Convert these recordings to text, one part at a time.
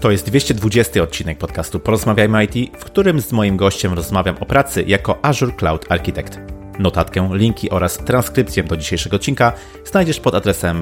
To jest 220 odcinek podcastu Porozmawiajmy IT, w którym z moim gościem rozmawiam o pracy jako Azure Cloud Architect. Notatkę, linki oraz transkrypcję do dzisiejszego odcinka znajdziesz pod adresem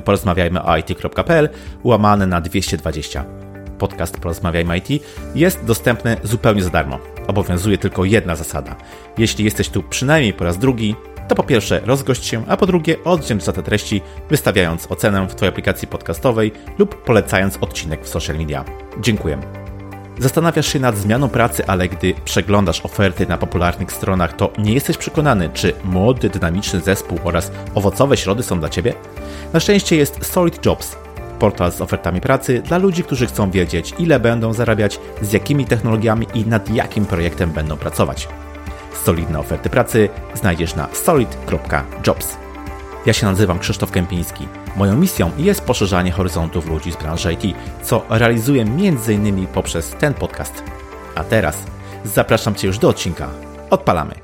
porozmawiajmyoit.pl/220. Podcast Porozmawiajmy IT jest dostępny zupełnie za darmo. Obowiązuje tylko jedna zasada. Jeśli jesteś tu przynajmniej po raz drugi, to po pierwsze rozgość się, a po drugie odwdzięcz za te treści, wystawiając ocenę w Twojej aplikacji podcastowej lub polecając odcinek w social media. Dziękuję. Zastanawiasz się nad zmianą pracy, ale gdy przeglądasz oferty na popularnych stronach, to nie jesteś przekonany, czy młody, dynamiczny zespół oraz owocowe środy są dla Ciebie? Na szczęście jest Solid Jobs, portal z ofertami pracy dla ludzi, którzy chcą wiedzieć, ile będą zarabiać, z jakimi technologiami i nad jakim projektem będą pracować. Solidne oferty pracy znajdziesz na solid.jobs. Ja się nazywam Krzysztof Kępiński. Moją misją jest poszerzanie horyzontów ludzi z branży IT, co realizuję m.in. poprzez ten podcast. A teraz zapraszam Cię już do odcinka. Odpalamy!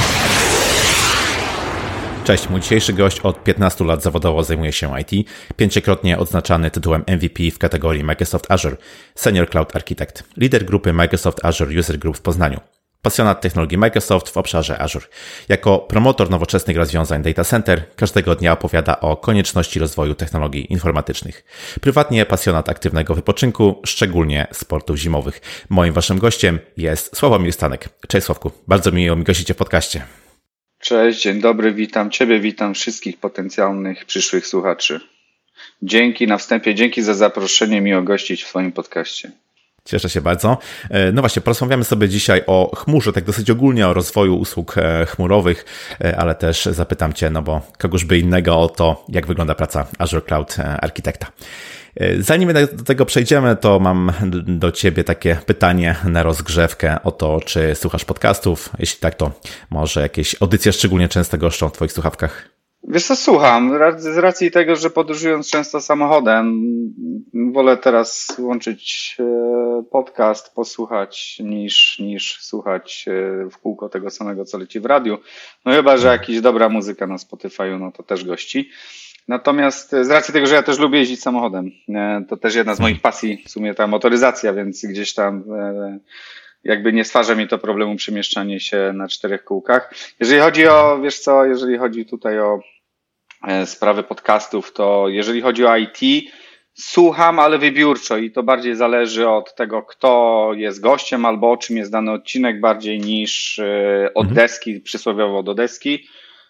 Cześć, mój dzisiejszy gość od 15 lat zawodowo zajmuje się IT, 5-krotnie odznaczany tytułem MVP w kategorii Microsoft Azure, Senior Cloud Architect, lider grupy Microsoft Azure User Group w Poznaniu. Pasjonat technologii Microsoft w obszarze Azure. Jako promotor nowoczesnych rozwiązań data center każdego dnia opowiada o konieczności rozwoju technologii informatycznych. Prywatnie pasjonat aktywnego wypoczynku, szczególnie sportów zimowych. Moim waszym gościem jest Sławomir Stanek. Cześć Sławku, bardzo miło mi gościcie w podcaście. Cześć, dzień dobry, witam Ciebie, witam wszystkich potencjalnych przyszłych słuchaczy. Dzięki na wstępie, dzięki za zaproszenie, miło gościć w swoim podcaście. Cieszę się bardzo. No właśnie, porozmawiamy sobie dzisiaj o chmurze, tak dosyć ogólnie o rozwoju usług chmurowych, ale też zapytam Cię, no bo kogoż by innego o to, jak wygląda praca Azure Cloud Architecta. Zanim do tego przejdziemy, to mam do Ciebie takie pytanie na rozgrzewkę o to, czy słuchasz podcastów. Jeśli tak, to może jakieś audycje szczególnie często goszczą w Twoich słuchawkach? Wiesz co, słucham. Z racji tego, że podróżując często samochodem, wolę teraz łączyć podcast, posłuchać, niż słuchać w kółko tego samego, co leci w radiu. No chyba, że jakaś dobra muzyka na Spotify'u, no to też gości. Natomiast z racji tego, że ja też lubię jeździć samochodem, to też jedna z moich pasji, w sumie ta motoryzacja, więc gdzieś tam jakby nie stwarza mi to problemu przemieszczanie się na 4 kółkach. Jeżeli chodzi o, wiesz co, jeżeli chodzi tutaj o sprawy podcastów, to jeżeli chodzi o IT, słucham, ale wybiórczo i to bardziej zależy od tego, kto jest gościem albo o czym jest dany odcinek, bardziej niż od deski, przysłowiowo do deski.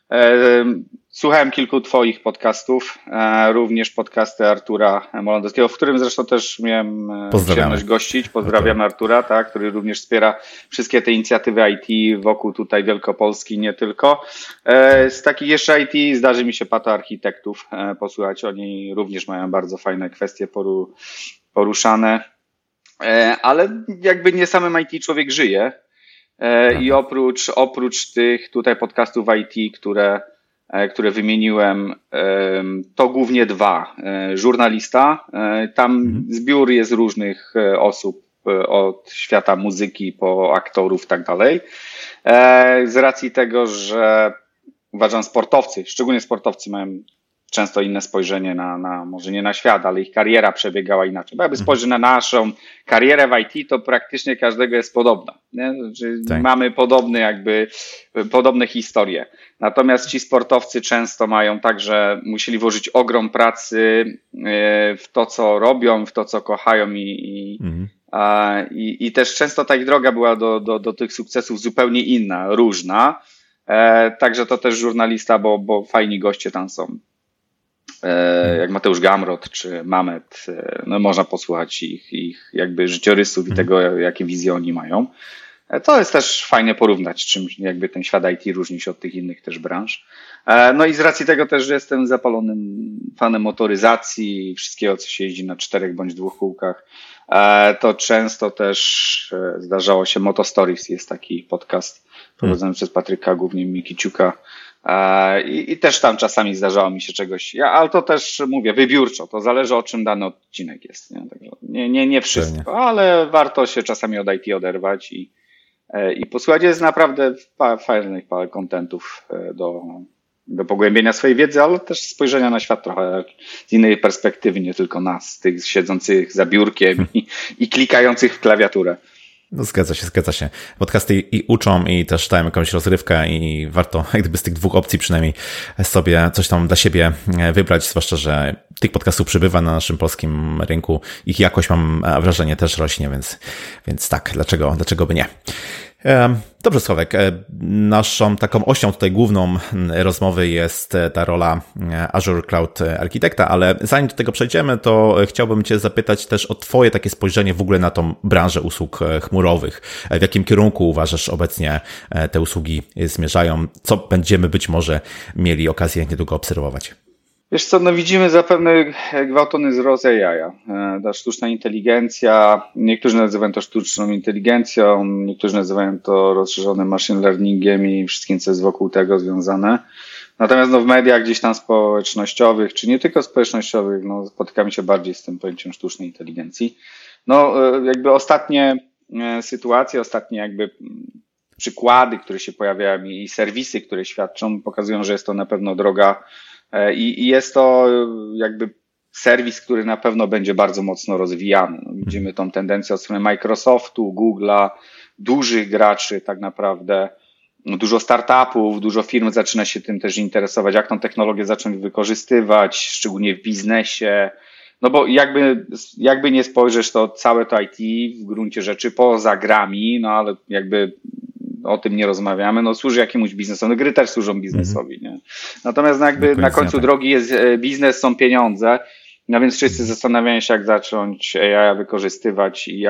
Słuchałem kilku Twoich podcastów, również podcasty Artura Molandowskiego, w którym zresztą też miałem przyjemność gościć. Pozdrawiam Artura, tak, który również wspiera wszystkie te inicjatywy IT wokół tutaj Wielkopolski, nie tylko. Z takich jeszcze IT zdarzy mi się Pato Architektów posłuchać. Oni również mają bardzo fajne kwestie poruszane, ale jakby nie samym IT człowiek żyje. I oprócz tych tutaj podcastów IT, które wymieniłem, to głównie 2. Żurnalista, tam zbiór jest różnych osób, od świata muzyki po aktorów i tak dalej. Z racji tego, że uważam sportowcy, szczególnie sportowcy mają często inne spojrzenie na może nie na świat, ale ich kariera przebiegała inaczej. Bo jakby spojrzeć na naszą karierę w IT, to praktycznie każdego jest podobna. Nie? Tak. Mamy podobne historie. Natomiast ci sportowcy często mają tak, że musieli włożyć ogrom pracy w to, co robią, w to, co kochają i też często ta ich droga była do tych sukcesów zupełnie inna, różna. Także to też żurnalista, bo fajni goście tam są. Jak Mateusz Gamrot czy Mamet, no można posłuchać ich jakby życiorysów i tego, jakie wizje oni mają. To jest też fajnie porównać, czym jakby ten świat IT różni się od tych innych też branż. No i z racji tego też, że jestem zapalonym fanem motoryzacji i wszystkiego, co się jeździ na 4 bądź 2 kółkach, to często też zdarzało się Moto Stories, jest taki podcast prowadzony przez Patryka, głównie Mikiciuka. I też tam czasami zdarzało mi się czegoś, ale to też mówię wybiórczo, to zależy o czym dany odcinek jest. Nie, Także nie wszystko, ale warto się czasami od IT oderwać i posłuchać. Jest naprawdę fajnych kontentów do pogłębienia swojej wiedzy, ale też spojrzenia na świat trochę z innej perspektywy, nie tylko nas, tych siedzących za biurkiem i klikających w klawiaturę. No zgadza się. Podcasty i uczą i też dają jakąś rozrywkę i warto jak gdyby z tych dwóch opcji przynajmniej sobie coś tam dla siebie wybrać, zwłaszcza, że tych podcastów przybywa na naszym polskim rynku. Ich jakość, mam wrażenie, też rośnie, więc tak, dlaczego by nie? Dobrze, Sławek, naszą taką osią tutaj główną rozmowy jest ta rola Azure Cloud Architekta, ale zanim do tego przejdziemy, to chciałbym Cię zapytać też o Twoje takie spojrzenie w ogóle na tą branżę usług chmurowych. W jakim kierunku uważasz obecnie te usługi zmierzają? Co będziemy być może mieli okazję niedługo obserwować? Wiesz co, no widzimy zapewne gwałtowny wzrost AI. Ta sztuczna inteligencja, niektórzy nazywają to sztuczną inteligencją, niektórzy nazywają to rozszerzonym machine learningiem i wszystkim, co jest wokół tego związane. Natomiast no, w mediach gdzieś tam społecznościowych, czy nie tylko społecznościowych, no, spotykamy się bardziej z tym pojęciem sztucznej inteligencji. No jakby ostatnie sytuacje, ostatnie jakby przykłady, które się pojawiają i serwisy, które świadczą, pokazują, że jest to na pewno droga i jest to jakby serwis, który na pewno będzie bardzo mocno rozwijany. No, widzimy tą tendencję od strony Microsoftu, Google'a, dużych graczy tak naprawdę, dużo startupów, dużo firm zaczyna się tym też interesować, jak tą technologię zacząć wykorzystywać, szczególnie w biznesie. No bo jakby nie spojrzysz, to całe to IT w gruncie rzeczy poza grami, no ale jakby o tym nie rozmawiamy, no służy jakiemuś biznesowi, no gry też służą biznesowi, nie? Natomiast no jakby na końcu drogi jest biznes, są pieniądze, no więc wszyscy zastanawiają się, jak zacząć AI wykorzystywać i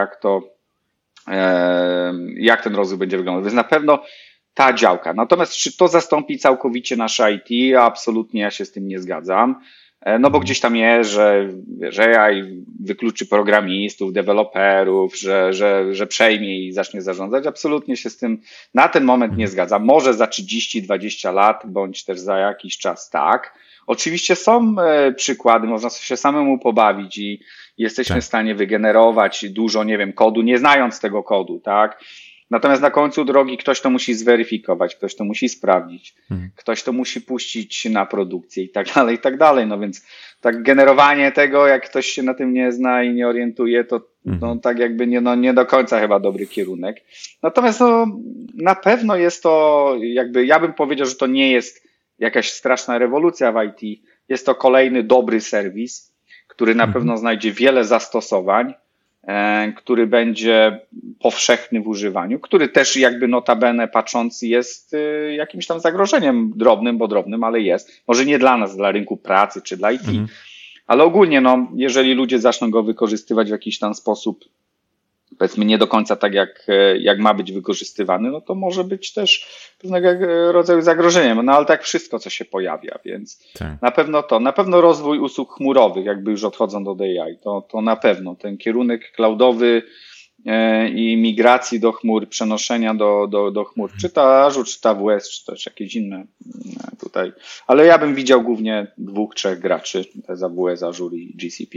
jak ten rozwój będzie wyglądał. Więc na pewno ta działka. Natomiast czy to zastąpi całkowicie nasze IT? Absolutnie ja się z tym nie zgadzam. No bo gdzieś tam jest, że AI wykluczy programistów, deweloperów, że przejmie i zacznie zarządzać. Absolutnie się z tym na ten moment nie zgadzam. Może za 30-20 lat, bądź też za jakiś czas tak. Oczywiście są przykłady, można się samemu pobawić i jesteśmy w stanie wygenerować dużo, nie wiem, kodu, nie znając tego kodu, tak? Natomiast na końcu drogi ktoś to musi zweryfikować, ktoś to musi sprawdzić, ktoś to musi puścić na produkcję i tak dalej. No więc tak generowanie tego, jak ktoś się na tym nie zna i nie orientuje, to no, tak jakby nie do końca chyba dobry kierunek. Natomiast no, na pewno jest to jakby, ja bym powiedział, że to nie jest jakaś straszna rewolucja w IT. Jest to kolejny dobry serwis, który na pewno znajdzie wiele zastosowań, który będzie powszechny w używaniu, który też jakby notabene patrząc jest jakimś tam zagrożeniem drobnym, ale jest. Może nie dla nas, dla rynku pracy czy dla IT, ale ogólnie no, jeżeli ludzie zaczną go wykorzystywać w jakiś tam sposób, powiedzmy nie do końca tak jak ma być wykorzystywany, no to może być też pewnego rodzaju zagrożeniem, no ale tak wszystko, co się pojawia, więc na pewno rozwój usług chmurowych, jakby już odchodzą do AI, to na pewno ten kierunek cloudowy i migracji do chmur, przenoszenia do chmur, czy to Azure, czy to AWS, czy też jakieś inne tutaj, ale ja bym widział głównie 2-3 graczy, to jest AWS, Azure i GCP.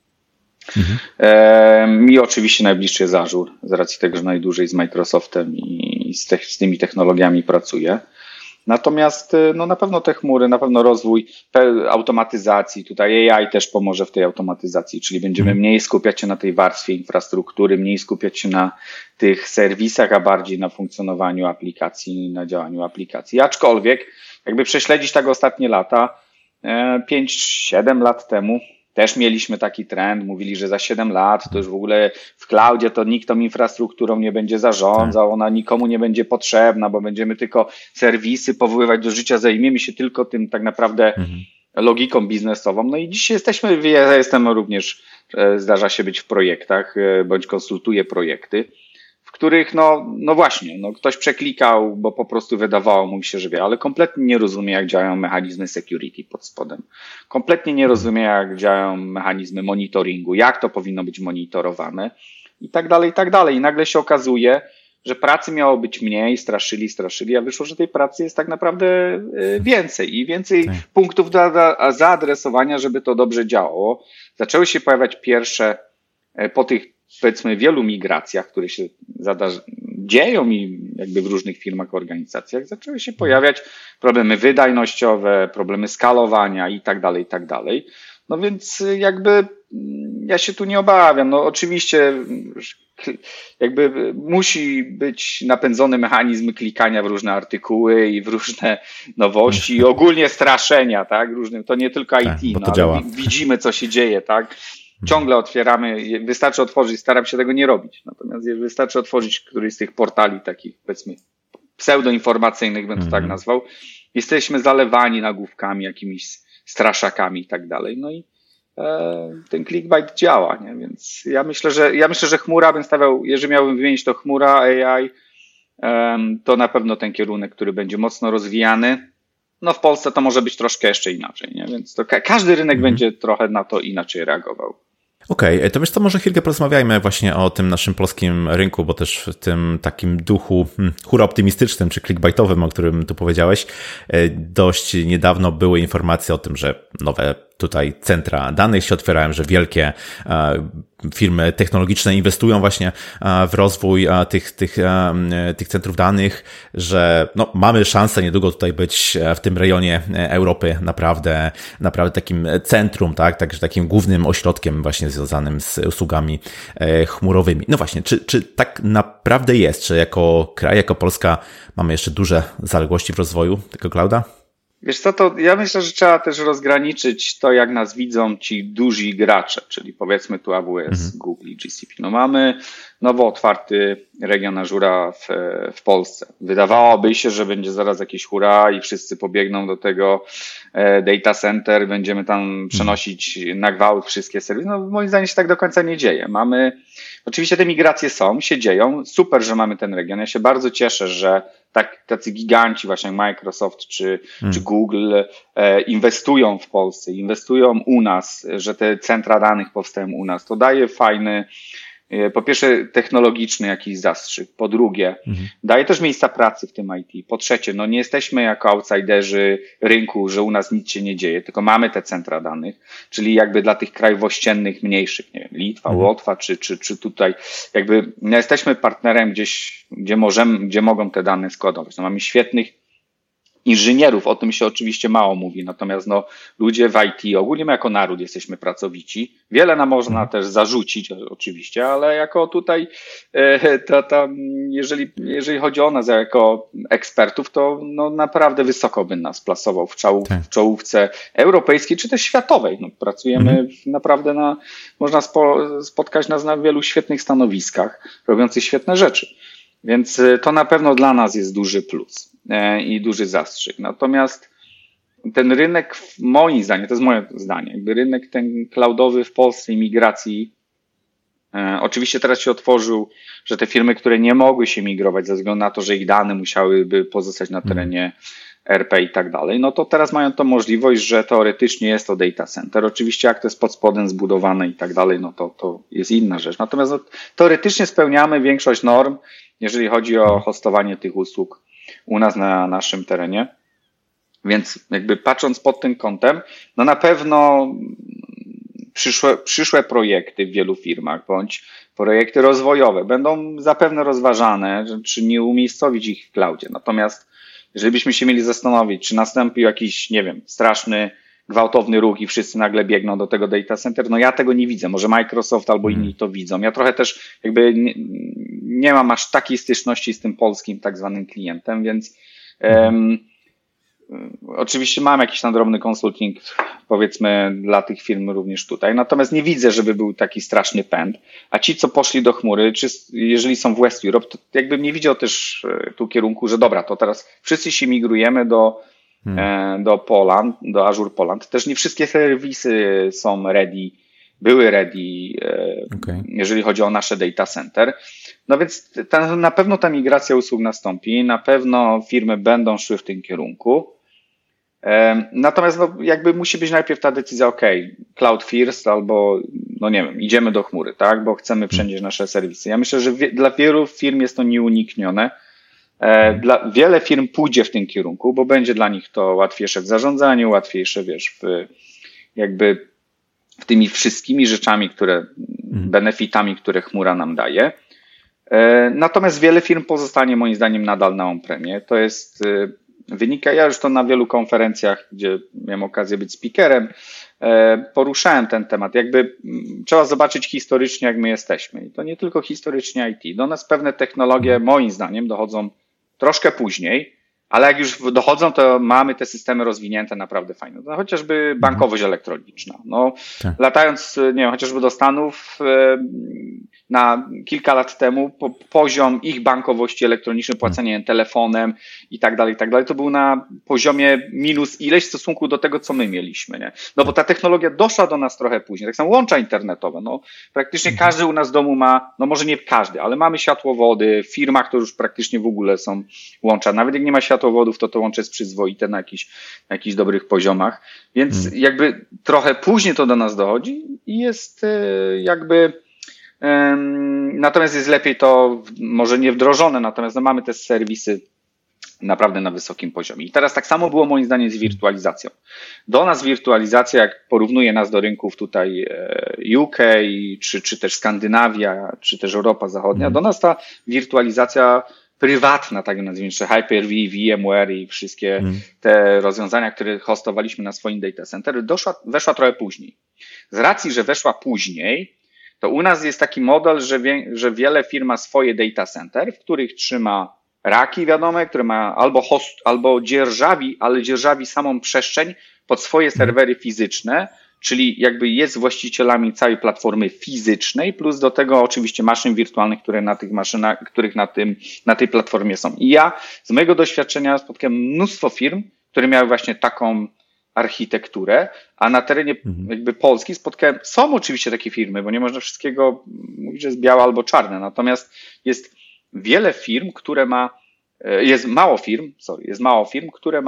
Mi oczywiście najbliższy jest Azure, z racji tego, że najdłużej z Microsoftem i z tymi technologiami pracuję. Natomiast no na pewno te chmury, na pewno rozwój automatyzacji, tutaj AI też pomoże w tej automatyzacji, czyli będziemy mniej skupiać się na tej warstwie infrastruktury, mniej skupiać się na tych serwisach, a bardziej na funkcjonowaniu aplikacji, na działaniu aplikacji. Aczkolwiek jakby prześledzić tak ostatnie lata, 5-7 lat temu, też mieliśmy taki trend, mówili, że za 7 lat to już w ogóle w cloudzie to nikt tą infrastrukturą nie będzie zarządzał, ona nikomu nie będzie potrzebna, bo będziemy tylko serwisy powoływać do życia, zajmiemy się tylko tym tak naprawdę logiką biznesową. No i dzisiaj ja jestem również, zdarza się być w projektach, bądź konsultuję projekty, w których no właśnie, ktoś przeklikał, bo po prostu wydawało mu się, że wie, ale kompletnie nie rozumie, jak działają mechanizmy security pod spodem. Kompletnie nie rozumie, jak działają mechanizmy monitoringu, jak to powinno być monitorowane i tak dalej, i tak dalej. I nagle się okazuje, że pracy miało być mniej, straszyli, a wyszło, że tej pracy jest tak naprawdę więcej i więcej punktów do zaadresowania, żeby to dobrze działało. Zaczęły się pojawiać pierwsze, po tych powiedzmy wielu migracjach, które się dzieją i jakby w różnych firmach, organizacjach zaczęły się pojawiać problemy wydajnościowe, problemy skalowania i tak dalej. No więc jakby ja się tu nie obawiam. No oczywiście jakby musi być napędzony mechanizm klikania w różne artykuły i w różne nowości i ogólnie straszenia, tak? Różnym, to nie tylko IT, tak, no, ale widzimy, co się dzieje, tak? Ciągle otwieramy, wystarczy otworzyć, staram się tego nie robić, natomiast wystarczy otworzyć któryś z tych portali takich, powiedzmy, pseudoinformacyjnych, bym to tak nazwał. Jesteśmy zalewani nagłówkami, jakimiś straszakami i tak dalej. No i ten clickbait działa, nie? Więc ja myślę, że chmura bym stawiał, jeżeli miałbym wymienić to chmura, AI, to na pewno ten kierunek, który będzie mocno rozwijany. No w Polsce to może być troszkę jeszcze inaczej, nie? Więc to każdy rynek będzie trochę na to inaczej reagował. Okej, to wiesz co, może chwilkę porozmawiajmy właśnie o tym naszym polskim rynku, bo też w tym takim duchu hura optymistycznym czy clickbaitowym, o którym tu powiedziałeś, dość niedawno były informacje o tym, że nowe tutaj centra danych się otwierają, że wielkie firmy technologiczne inwestują właśnie w rozwój tych centrów danych, że no, mamy szansę niedługo tutaj być w tym rejonie Europy naprawdę takim centrum, tak, także takim głównym ośrodkiem właśnie związanym z usługami chmurowymi. No właśnie, czy tak naprawdę jest, czy jako kraj, jako Polska mamy jeszcze duże zaległości w rozwoju tego clouda? Wiesz co, to ja myślę, że trzeba też rozgraniczyć to, jak nas widzą ci duzi gracze, czyli powiedzmy tu AWS, Google i GCP. No mamy nowo otwarty region Azura w Polsce. Wydawałoby się, że będzie zaraz jakieś hura i wszyscy pobiegną do tego data center, będziemy tam przenosić na gwałt wszystkie serwisy. No moim zdaniem się tak do końca nie dzieje. Oczywiście te migracje się dzieją. Super, że mamy ten region. Ja się bardzo cieszę, że tacy giganci właśnie jak Microsoft czy Google inwestują w Polsce, inwestują u nas, że te centra danych powstają u nas. To daje fajny, po pierwsze technologiczny jakiś zastrzyk, po drugie daje też miejsca pracy w tym IT, po trzecie no nie jesteśmy jako outsiderzy rynku, że u nas nic się nie dzieje, tylko mamy te centra danych, czyli jakby dla tych krajów ościennych mniejszych, nie wiem, Litwa, Łotwa czy tutaj jakby no jesteśmy partnerem gdzieś, gdzie mogą te dane składować. No mamy świetnych inżynierów, o tym się oczywiście mało mówi, natomiast no, ludzie w IT, ogólnie my jako naród jesteśmy pracowici. Wiele nam można też zarzucić oczywiście, ale jako tutaj, jeżeli chodzi o nas jako ekspertów, to no, naprawdę wysoko by nas plasował w czołówce europejskiej czy też światowej. No, pracujemy naprawdę można spotkać nas na wielu świetnych stanowiskach, robiących świetne rzeczy. Więc to na pewno dla nas jest duży plus i duży zastrzyk. Natomiast ten rynek, moim zdaniem, to jest moje zdanie, jakby rynek ten cloudowy w Polsce i migracji, oczywiście teraz się otworzył, że te firmy, które nie mogły się migrować ze względu na to, że ich dane musiałyby pozostać na terenie RP i tak dalej, no to teraz mają tą możliwość, że teoretycznie jest to data center. Oczywiście jak to jest pod spodem zbudowane i tak dalej, no to jest inna rzecz. Natomiast no, teoretycznie spełniamy większość norm, jeżeli chodzi o hostowanie tych usług u nas na naszym terenie. Więc jakby patrząc pod tym kątem, no na pewno przyszłe projekty w wielu firmach, bądź projekty rozwojowe będą zapewne rozważane, czy nie umiejscowić ich w cloudzie. Natomiast jeżeli byśmy się mieli zastanowić, czy nastąpił jakiś, nie wiem, straszny, gwałtowny ruch i wszyscy nagle biegną do tego data center, no ja tego nie widzę. Może Microsoft albo inni to widzą. Ja trochę też jakby nie mam aż takiej styczności z tym polskim tak zwanym klientem, więc oczywiście mam jakiś tam drobny konsulting, powiedzmy, dla tych firm również tutaj. Natomiast nie widzę, żeby był taki straszny pęd. A ci, co poszli do chmury, czy jeżeli są w West Europe, to jakbym nie widział też tu kierunku, że dobra, to teraz wszyscy się migrujemy do Poland, do Azure Poland. Też nie wszystkie serwisy są ready, były ready, jeżeli chodzi o nasze data center. No więc na pewno ta migracja usług nastąpi, na pewno firmy będą szły w tym kierunku. Natomiast no, jakby musi być najpierw ta decyzja, cloud first albo, no nie wiem, idziemy do chmury, tak, bo chcemy przenieść nasze serwisy. Ja myślę, że dla wielu firm jest to nieuniknione. Wiele firm pójdzie w tym kierunku, bo będzie dla nich to łatwiejsze w zarządzaniu, łatwiejsze, wiesz, jakby w tymi wszystkimi rzeczami, benefitami, które chmura nam daje. Natomiast wiele firm pozostanie moim zdaniem nadal na on-premie. To jest wynika, ja już to na wielu konferencjach, gdzie miałem okazję być speakerem, poruszałem ten temat. Jakby trzeba zobaczyć historycznie, jak my jesteśmy. I to nie tylko historycznie IT. Do nas pewne technologie, moim zdaniem, dochodzą troszkę później, ale jak już dochodzą, to mamy te systemy rozwinięte naprawdę fajne. No, chociażby bankowość elektroniczna. No, tak. Latając, nie wiem, chociażby do Stanów na kilka lat temu poziom ich bankowości elektronicznej, płacenie telefonem i tak dalej, to był na poziomie minus ileś w stosunku do tego, co my mieliśmy, nie? No bo ta technologia doszła do nas trochę później. Tak samo łącza internetowe. No, praktycznie każdy u nas w domu ma, no może nie każdy, ale mamy światłowody. W firmach to już praktycznie w ogóle są łącza. Nawet jak nie ma światłowodów, to łącze jest przyzwoite na jakichś dobrych poziomach. Więc jakby trochę później to do nas dochodzi i jest natomiast jest lepiej to, może nie wdrożone, natomiast no mamy te serwisy naprawdę na wysokim poziomie. I teraz tak samo było moim zdaniem z wirtualizacją. Do nas wirtualizacja, jak porównuje nas do rynków tutaj UK, czy też Skandynawia, czy też Europa Zachodnia, do nas ta wirtualizacja prywatna, tak nazwijmy, czy Hyper-V, VMware i wszystkie te rozwiązania, które hostowaliśmy na swoim data center, weszła trochę później. Z racji, że weszła później, to u nas jest taki model, że wiele firm ma swoje data center, w których trzyma raki wiadome, które ma albo dzierżawi samą przestrzeń pod swoje serwery fizyczne, czyli jakby jest właścicielami całej platformy fizycznej, plus do tego oczywiście maszyn wirtualnych, które na tych maszynach, których na tej platformie są. I ja z mojego doświadczenia spotkałem mnóstwo firm, które miały właśnie taką architekturę, a na terenie jakby Polski są oczywiście takie firmy, bo nie można wszystkiego mówić, że jest białe albo czarne, natomiast jest wiele firm, jest mało firm, które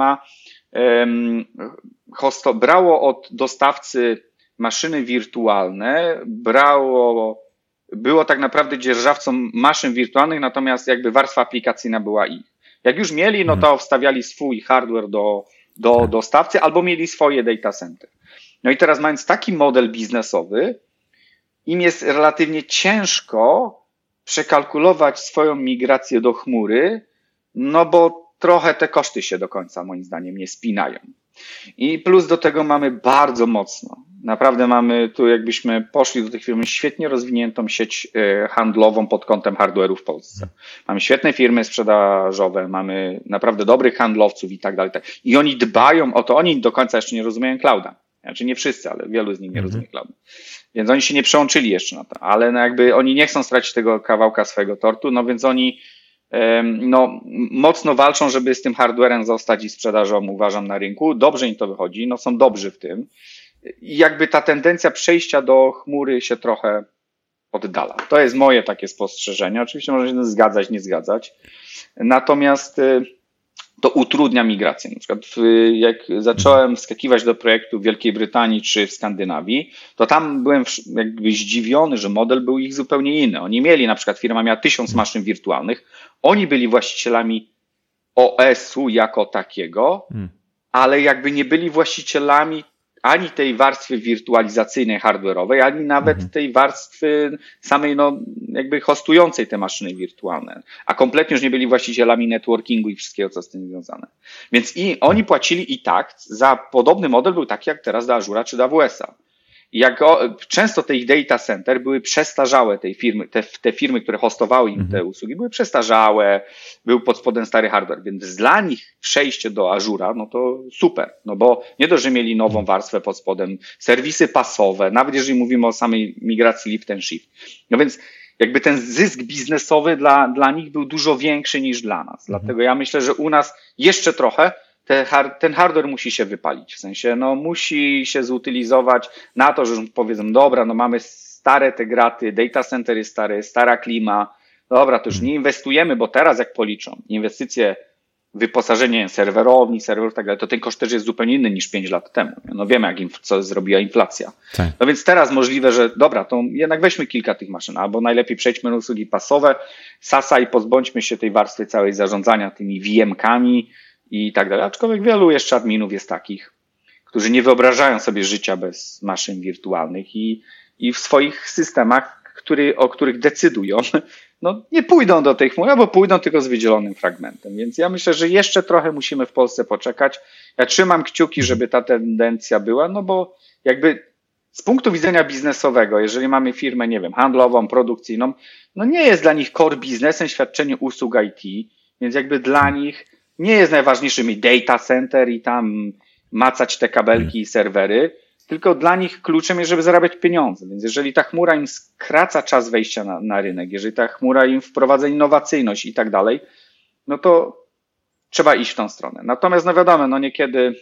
brało od dostawcy maszyny wirtualne, było tak naprawdę dzierżawcą maszyn wirtualnych, natomiast jakby warstwa aplikacyjna była ich. Jak już mieli, no to wstawiali swój hardware do dostawcy albo mieli swoje data center. No i teraz mając taki model biznesowy, im jest relatywnie ciężko przekalkulować swoją migrację do chmury, no bo trochę te koszty się do końca moim zdaniem nie spinają. I plus do tego mamy bardzo mocno, naprawdę mamy tu jakbyśmy poszli do tych firm świetnie rozwiniętą sieć handlową pod kątem hardware'u w Polsce. Mamy świetne firmy sprzedażowe, mamy naprawdę dobrych handlowców i tak dalej. I oni dbają o to, oni do końca jeszcze nie rozumieją clouda. Znaczy nie wszyscy, ale wielu z nich nie rozumie clouda. Więc oni się nie przełączyli jeszcze na to, ale no jakby oni nie chcą stracić tego kawałka swojego tortu, no więc oni mocno walczą, żeby z tym hardwarem zostać i sprzedażą, uważam, na rynku. Dobrze im to wychodzi, no są dobrzy w tym. I jakby ta tendencja przejścia do chmury się trochę oddala. To jest moje takie spostrzeżenie. Oczywiście można się zgadzać, nie zgadzać. Natomiast to utrudnia migrację. Na przykład jak zacząłem wskakiwać do projektu w Wielkiej Brytanii czy w Skandynawii, to tam byłem jakby zdziwiony, że model był ich zupełnie inny. Oni mieli, na przykład firma miała 1000 maszyn wirtualnych, oni byli właścicielami OS-u jako takiego, ale jakby nie byli właścicielami ani tej warstwy wirtualizacyjnej, hardware'owej, ani nawet tej warstwy samej, jakby hostującej te maszyny wirtualne. A kompletnie już nie byli właścicielami networkingu i wszystkiego, co z tym związane. Więc oni płacili i tak, za podobny model był taki jak teraz do Azura czy do AWS-a. I często te ich data center były przestarzałe, te firmy, które hostowały im te usługi, były przestarzałe, był pod spodem stary hardware, więc dla nich przejście do Azura, no to super, no bo nie dość, że mieli nową warstwę pod spodem, serwisy pasowe, nawet jeżeli mówimy o samej migracji lift and shift. No więc jakby ten zysk biznesowy dla nich był dużo większy niż dla nas. Dlatego ja myślę, że u nas jeszcze trochę ten hardware musi się wypalić. W sensie, musi się zutylizować na to, że powiedzą, dobra, mamy stare te graty, data center jest stary, stara klima, dobra, to już nie inwestujemy, bo teraz jak policzą inwestycje, wyposażenie serwerowni, serwerów, tak dalej, to ten koszt też jest zupełnie inny niż 5 lat temu. No wiemy, co zrobiła inflacja. Tak. No więc teraz możliwe, że dobra, to jednak weźmy kilka tych maszyn, albo najlepiej przejdźmy na usługi pasowe, SaaS-a i pozbądźmy się tej warstwy całej zarządzania tymi VM-kami, i tak dalej. Aczkolwiek wielu jeszcze adminów jest takich, którzy nie wyobrażają sobie życia bez maszyn wirtualnych i w swoich systemach o których decydują, no nie pójdą do tej chmury, albo pójdą tylko z wydzielonym fragmentem. Więc ja myślę, że jeszcze trochę musimy w Polsce poczekać. Ja trzymam kciuki, żeby ta tendencja była, no bo jakby z punktu widzenia biznesowego, jeżeli mamy firmę, nie wiem, handlową, produkcyjną, no nie jest dla nich core biznesem świadczenie usług IT, więc jakby dla nich nie jest najważniejszy mi data center i tam macać te kabelki i serwery, tylko dla nich kluczem jest, żeby zarabiać pieniądze. Więc jeżeli ta chmura im skraca czas wejścia na rynek, jeżeli ta chmura im wprowadza innowacyjność i tak dalej, no to trzeba iść w tą stronę. Natomiast no wiadomo, no niekiedy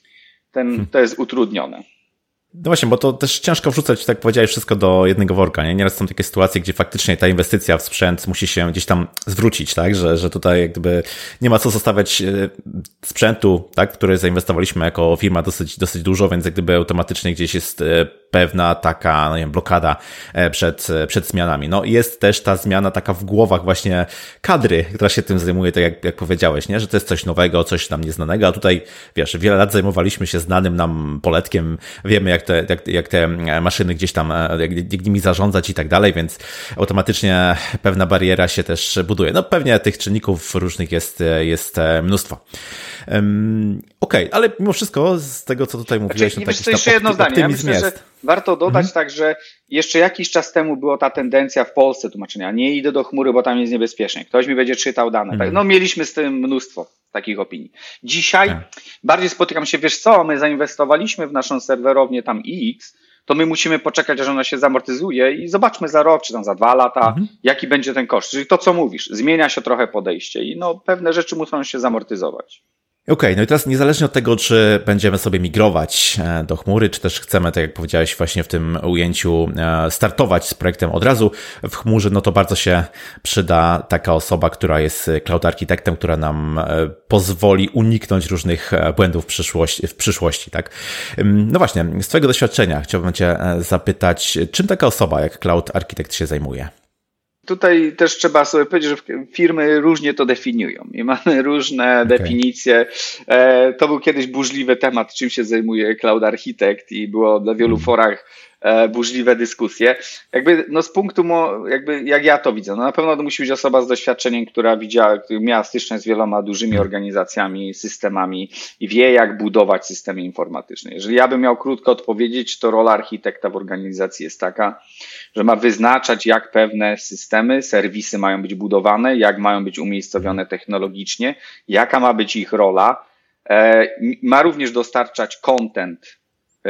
to jest utrudnione. No właśnie, bo to też ciężko wrzucać, tak powiedziałeś, wszystko do jednego worka, nie? Nieraz są takie sytuacje, gdzie faktycznie ta inwestycja w sprzęt musi się gdzieś tam zwrócić, tak? Że tutaj jak gdyby nie ma co zostawiać sprzętu, tak? W który zainwestowaliśmy jako firma dosyć dużo, więc jak gdyby automatycznie gdzieś jest pewna taka, no nie wiem, blokada przed zmianami. No i jest też ta zmiana taka w głowach właśnie kadry, która się tym zajmuje, tak jak powiedziałeś, nie? Że to jest coś nowego, coś nam nieznanego, a tutaj, wiesz, wiele lat zajmowaliśmy się znanym nam poletkiem, wiemy jak te maszyny gdzieś tam, jak nimi zarządzać i tak dalej, więc automatycznie pewna bariera się też buduje. No pewnie tych czynników różnych jest mnóstwo. Okej, ale mimo wszystko z tego, co tutaj mówiłeś, to jeszcze jedno zdanie. Ja myślę, że warto dodać tak, że jeszcze jakiś czas temu była ta tendencja w Polsce tłumaczenia, nie idę do chmury, bo tam jest niebezpiecznie. Ktoś mi będzie czytał dane. Tak? No mieliśmy z tym mnóstwo takich opinii. Dzisiaj bardziej spotykam się, wiesz co, my zainwestowaliśmy w naszą serwerownię tam X, to my musimy poczekać, aż ona się zamortyzuje i zobaczmy za rok, czy tam za 2 lata, jaki będzie ten koszt. Czyli to, co mówisz, zmienia się trochę podejście i no pewne rzeczy muszą się zamortyzować. Okej, no i teraz niezależnie od tego, czy będziemy sobie migrować do chmury, czy też chcemy, tak jak powiedziałeś właśnie w tym ujęciu, startować z projektem od razu w chmurze, no to bardzo się przyda taka osoba, która jest cloud architektem, która nam pozwoli uniknąć różnych błędów w przyszłości, tak? No właśnie, z twojego doświadczenia chciałbym cię zapytać, czym taka osoba jak cloud architekt się zajmuje? Tutaj też trzeba sobie powiedzieć, że firmy różnie to definiują i mamy różne definicje. To był kiedyś burzliwy temat, czym się zajmuje cloud architekt i było na wielu forach burzliwe dyskusje. Jakby no z punktu, jakby jak ja to widzę, no na pewno to musi być osoba z doświadczeniem, która miała styczność z wieloma dużymi organizacjami, systemami i wie, jak budować systemy informatyczne. Jeżeli ja bym miał krótko odpowiedzieć, to rola architekta w organizacji jest taka, że ma wyznaczać, jak pewne systemy, serwisy mają być budowane, jak mają być umiejscowione technologicznie, jaka ma być ich rola. Ma również dostarczać content,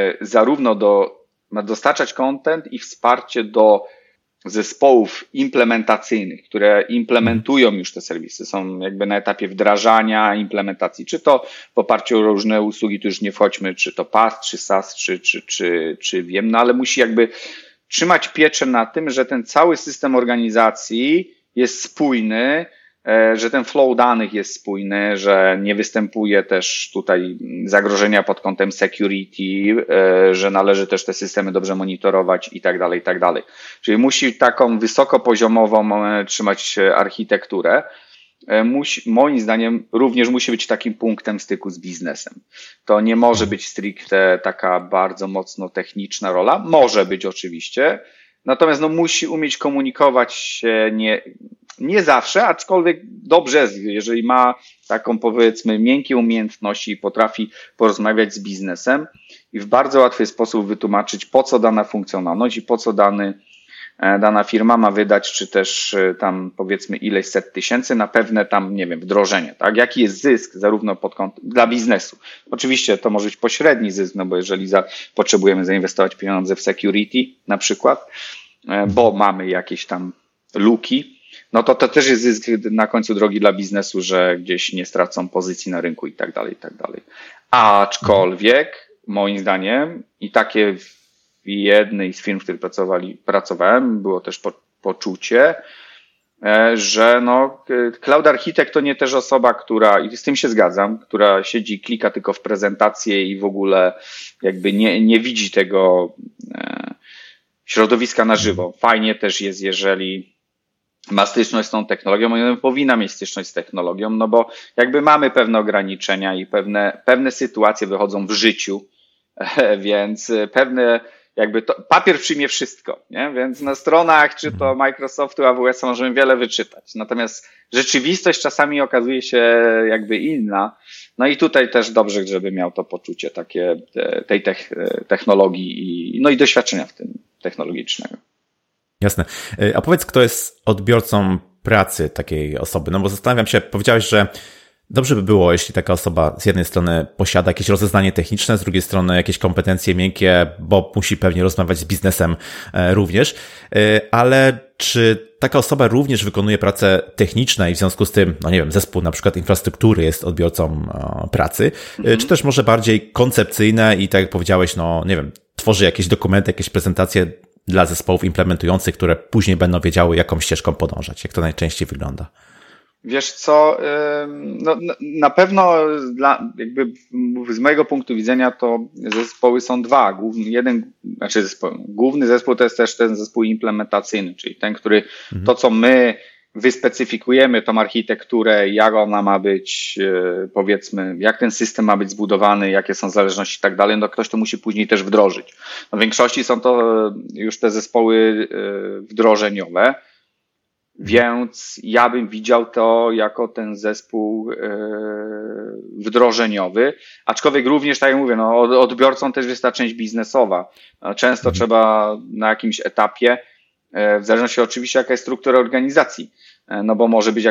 ma dostarczać content i wsparcie do zespołów implementacyjnych, które implementują już te serwisy, są jakby na etapie wdrażania, implementacji, czy to w oparciu o różne usługi, tu już nie wchodźmy, czy to PaaS, czy SaaS, czy wiem, no ale musi jakby trzymać pieczę na tym, że ten cały system organizacji jest spójny, że ten flow danych jest spójny, że nie występuje też tutaj zagrożenia pod kątem security, że należy też te systemy dobrze monitorować i tak dalej, i tak dalej. Czyli musi taką wysokopoziomową trzymać architekturę. Moim zdaniem również musi być takim punktem styku z biznesem. To nie może być stricte taka bardzo mocno techniczna rola. Może być oczywiście, natomiast no musi umieć komunikować się nie zawsze, aczkolwiek dobrze, jeżeli ma taką powiedzmy miękkie umiejętności i potrafi porozmawiać z biznesem i w bardzo łatwy sposób wytłumaczyć, po co dana funkcjonalność i po co dana firma ma wydać, czy też tam powiedzmy ileś set tysięcy na pewne tam, nie wiem, wdrożenie, tak? Jaki jest zysk zarówno pod kątem dla biznesu. Oczywiście to może być pośredni zysk, no bo jeżeli potrzebujemy zainwestować pieniądze w security na przykład, bo mamy jakieś tam luki, no to też jest zysk na końcu drogi dla biznesu, że gdzieś nie stracą pozycji na rynku i tak dalej, i tak dalej. Aczkolwiek moim zdaniem i takie w jednej z firm, w której pracowałem, było też poczucie, że no, cloud architekt to nie też osoba, która, i z tym się zgadzam, która siedzi, klika tylko w prezentację i w ogóle jakby nie widzi tego środowiska na żywo. Fajnie też jest, jeżeli ma styczność z tą technologią, i powinna mieć styczność z technologią, no bo jakby mamy pewne ograniczenia i pewne sytuacje wychodzą w życiu, więc pewne jakby papier przyjmie wszystko, nie? Więc na stronach, czy to Microsoftu, AWS możemy wiele wyczytać. Natomiast rzeczywistość czasami okazuje się jakby inna. No i tutaj też dobrze, żeby miał to poczucie takie tej technologii i doświadczenia w tym technologicznego. Jasne. A powiedz, kto jest odbiorcą pracy takiej osoby? No bo zastanawiam się, powiedziałeś, że dobrze by było, jeśli taka osoba z jednej strony posiada jakieś rozeznanie techniczne, z drugiej strony jakieś kompetencje miękkie, bo musi pewnie rozmawiać z biznesem również, ale czy taka osoba również wykonuje pracę techniczne i w związku z tym, no nie wiem, zespół na przykład infrastruktury jest odbiorcą pracy, czy też może bardziej koncepcyjne i tak jak powiedziałeś, no nie wiem, tworzy jakieś dokumenty, jakieś prezentacje dla zespołów implementujących, które później będą wiedziały, jaką ścieżką podążać, jak to najczęściej wygląda? Wiesz co, no, na pewno jakby z mojego punktu widzenia to zespoły są dwa. Główny zespół to jest też ten zespół implementacyjny, czyli ten, który to, co my wyspecyfikujemy, tą architekturę, jak ona ma być, powiedzmy, jak ten system ma być zbudowany, jakie są zależności i tak dalej, no ktoś to musi później też wdrożyć. No w większości są to już te zespoły wdrożeniowe, więc ja bym widział to jako ten zespół wdrożeniowy, aczkolwiek również, tak jak mówię, no odbiorcą też jest ta część biznesowa. Często trzeba na jakimś etapie, w zależności oczywiście jaka jest struktura organizacji, no bo może być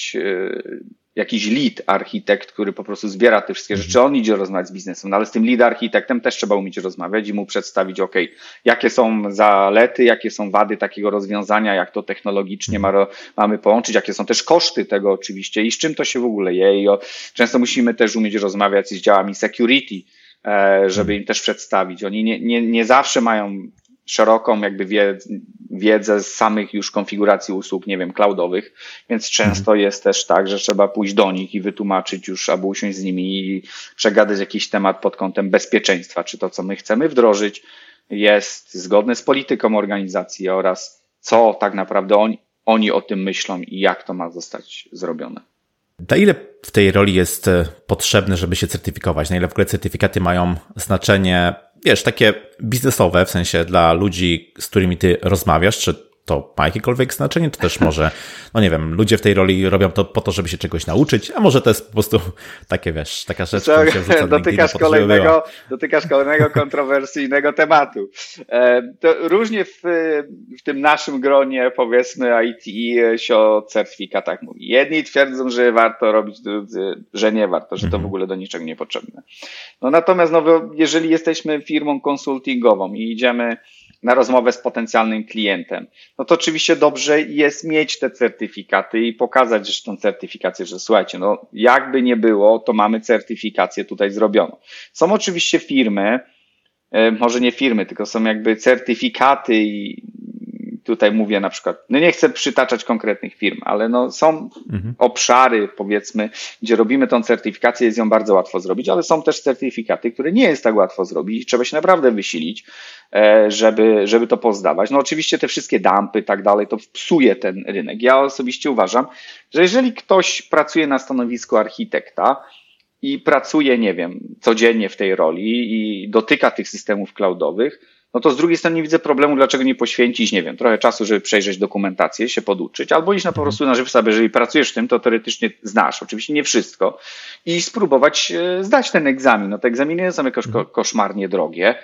jakiś lead architekt, który po prostu zbiera te wszystkie rzeczy, on idzie rozmawiać z biznesem, no ale z tym lead architektem też trzeba umieć rozmawiać i mu przedstawić, jakie są zalety, jakie są wady takiego rozwiązania, jak to technologicznie mamy połączyć, jakie są też koszty tego oczywiście i z czym to się w ogóle je. I często musimy też umieć rozmawiać z działami security, żeby im też przedstawić. Oni nie zawsze mają szeroką jakby wiedzę z samych już konfiguracji usług, nie wiem, cloudowych, więc często jest też tak, że trzeba pójść do nich i wytłumaczyć już, albo usiąść z nimi i przegadać jakiś temat pod kątem bezpieczeństwa, czy to, co my chcemy wdrożyć, jest zgodne z polityką organizacji oraz co tak naprawdę oni o tym myślą i jak to ma zostać zrobione. Na ile w tej roli jest potrzebne, żeby się certyfikować? Na ile w ogóle certyfikaty mają znaczenie, wiesz, takie biznesowe, w sensie dla ludzi, z którymi ty rozmawiasz, czy to ma jakiekolwiek znaczenie, to też może, no nie wiem, ludzie w tej roli robią to po to, żeby się czegoś nauczyć, a może to jest po prostu takie, wiesz, taka rzecz, która się wrzuca do LinkedIna po to, żeby była. Dotykasz kolejnego kontrowersyjnego tematu. To różnie w tym naszym gronie, powiedzmy, IT się o certyfikatach mówi. Jedni twierdzą, że warto robić, drudzy, że nie warto, że to w ogóle do niczego niepotrzebne. No natomiast, jeżeli jesteśmy firmą konsultingową i idziemy na rozmowę z potencjalnym klientem, no to oczywiście dobrze jest mieć te certyfikaty i pokazać, że tą certyfikację, że słuchajcie, no jakby nie było, to mamy certyfikację tutaj zrobioną. Są oczywiście firmy, może nie firmy, tylko są jakby certyfikaty i tutaj mówię na przykład, no nie chcę przytaczać konkretnych firm, ale no są obszary, powiedzmy, gdzie robimy tą certyfikację, jest ją bardzo łatwo zrobić, ale są też certyfikaty, które nie jest tak łatwo zrobić i trzeba się naprawdę wysilić, żeby to pozdawać. No oczywiście te wszystkie dumpy i tak dalej, to psuje ten rynek. Ja osobiście uważam, że jeżeli ktoś pracuje na stanowisku architekta i pracuje, nie wiem, codziennie w tej roli i dotyka tych systemów cloudowych, no to z drugiej strony nie widzę problemu, dlaczego nie poświęcić, nie wiem, trochę czasu, żeby przejrzeć dokumentację, się poduczyć, albo iść po prostu na żywy sobie, jeżeli pracujesz w tym, to teoretycznie znasz, oczywiście nie wszystko, i spróbować zdać ten egzamin. No te egzaminy nie są jakoś koszmarnie drogie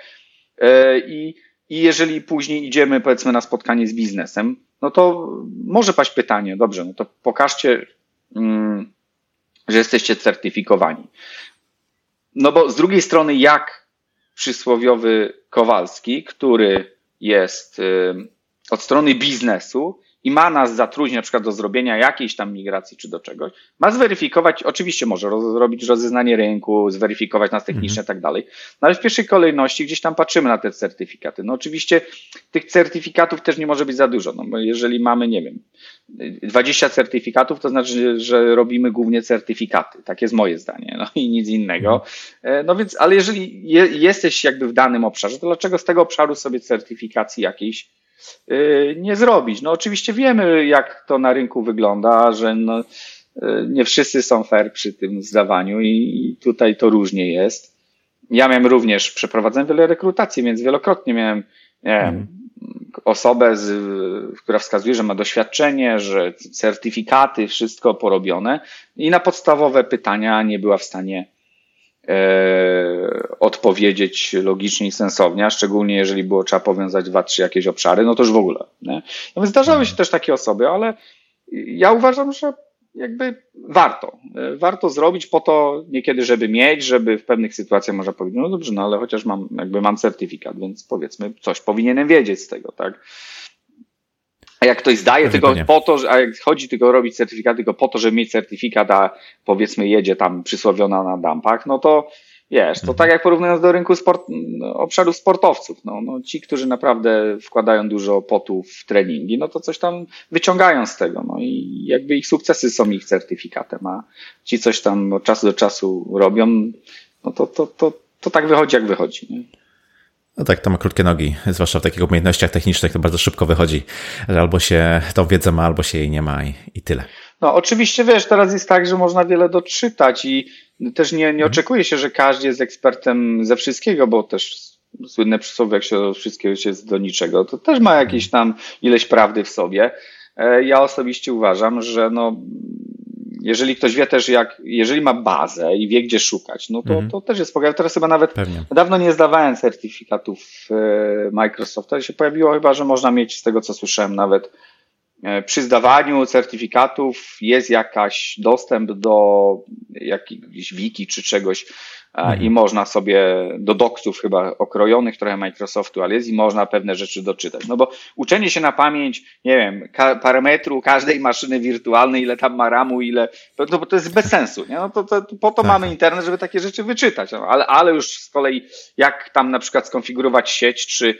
i jeżeli później idziemy, powiedzmy, na spotkanie z biznesem, no to może paść pytanie, dobrze, no to pokażcie, że jesteście certyfikowani. No bo z drugiej strony jak przysłowiowy Kowalski, który jest od strony biznesu i ma nas zatrudnić na przykład do zrobienia jakiejś tam migracji czy do czegoś, ma zweryfikować, oczywiście może zrobić rozeznanie rynku, zweryfikować nas technicznie i tak dalej, no ale w pierwszej kolejności gdzieś tam patrzymy na te certyfikaty. No oczywiście tych certyfikatów też nie może być za dużo, no bo jeżeli mamy, nie wiem, 20 certyfikatów, to znaczy, że robimy głównie certyfikaty. Tak jest moje zdanie, no i nic innego. No więc, ale jeżeli jesteś jakby w danym obszarze, to dlaczego z tego obszaru sobie certyfikacji jakiejś nie zrobić? No oczywiście wiemy, jak to na rynku wygląda, że no, nie wszyscy są fair przy tym zdawaniu i tutaj to różnie jest. Ja miałem również, przeprowadzałem wiele rekrutacji, więc wielokrotnie miałem osobę, która wskazuje, że ma doświadczenie, że certyfikaty, wszystko porobione i na podstawowe pytania nie była w stanie odpowiedzieć logicznie i sensownie, a szczególnie jeżeli było trzeba powiązać 2-3 jakieś obszary, no to już w ogóle. Nie? No więc zdarzały się też takie osoby, ale ja uważam, że jakby warto zrobić po to niekiedy, żeby w pewnych sytuacjach można powiedzieć, no dobrze, no ale chociaż mam certyfikat, więc powiedzmy coś powinienem wiedzieć z tego, tak? A jak ktoś zdaje tylko po to, a jak chodzi tylko robić certyfikat tylko po to, żeby mieć certyfikat, a powiedzmy jedzie tam przysłowiona na dumpach, no to wiesz, to tak jak porównując do rynku obszarów sportowców, no ci, którzy naprawdę wkładają dużo potu w treningi, no to coś tam wyciągają z tego, no i jakby ich sukcesy są ich certyfikatem, a ci coś tam od czasu do czasu robią, no to tak wychodzi jak wychodzi, nie? No tak, to ma krótkie nogi, zwłaszcza w takich umiejętnościach technicznych to bardzo szybko wychodzi, że albo się tą wiedzę ma, albo się jej nie ma i tyle. No oczywiście wiesz, teraz jest tak, że można wiele doczytać i też nie oczekuje się, że każdy jest ekspertem ze wszystkiego, bo też słynne przysłowie, jak się do wszystkiego jest do niczego, to też ma jakieś tam ileś prawdy w sobie. Ja osobiście uważam, że jeżeli ktoś wie też jeżeli ma bazę i wie gdzie szukać, no to też jest spoko. Ja teraz chyba nawet dawno nie zdawałem certyfikatów Microsofta, się pojawiło chyba, że można mieć z tego co słyszałem nawet przy zdawaniu certyfikatów jest jakaś dostęp do jakiejś wiki czy czegoś i można sobie do doksów chyba okrojonych trochę Microsoftu, ale jest i można pewne rzeczy doczytać. No bo uczenie się na pamięć, nie wiem, parametru każdej maszyny wirtualnej, ile tam ma ramu, bo to jest bez sensu, nie? No to po to mamy internet, żeby takie rzeczy wyczytać, no, ale już z kolei jak tam na przykład skonfigurować sieć, czy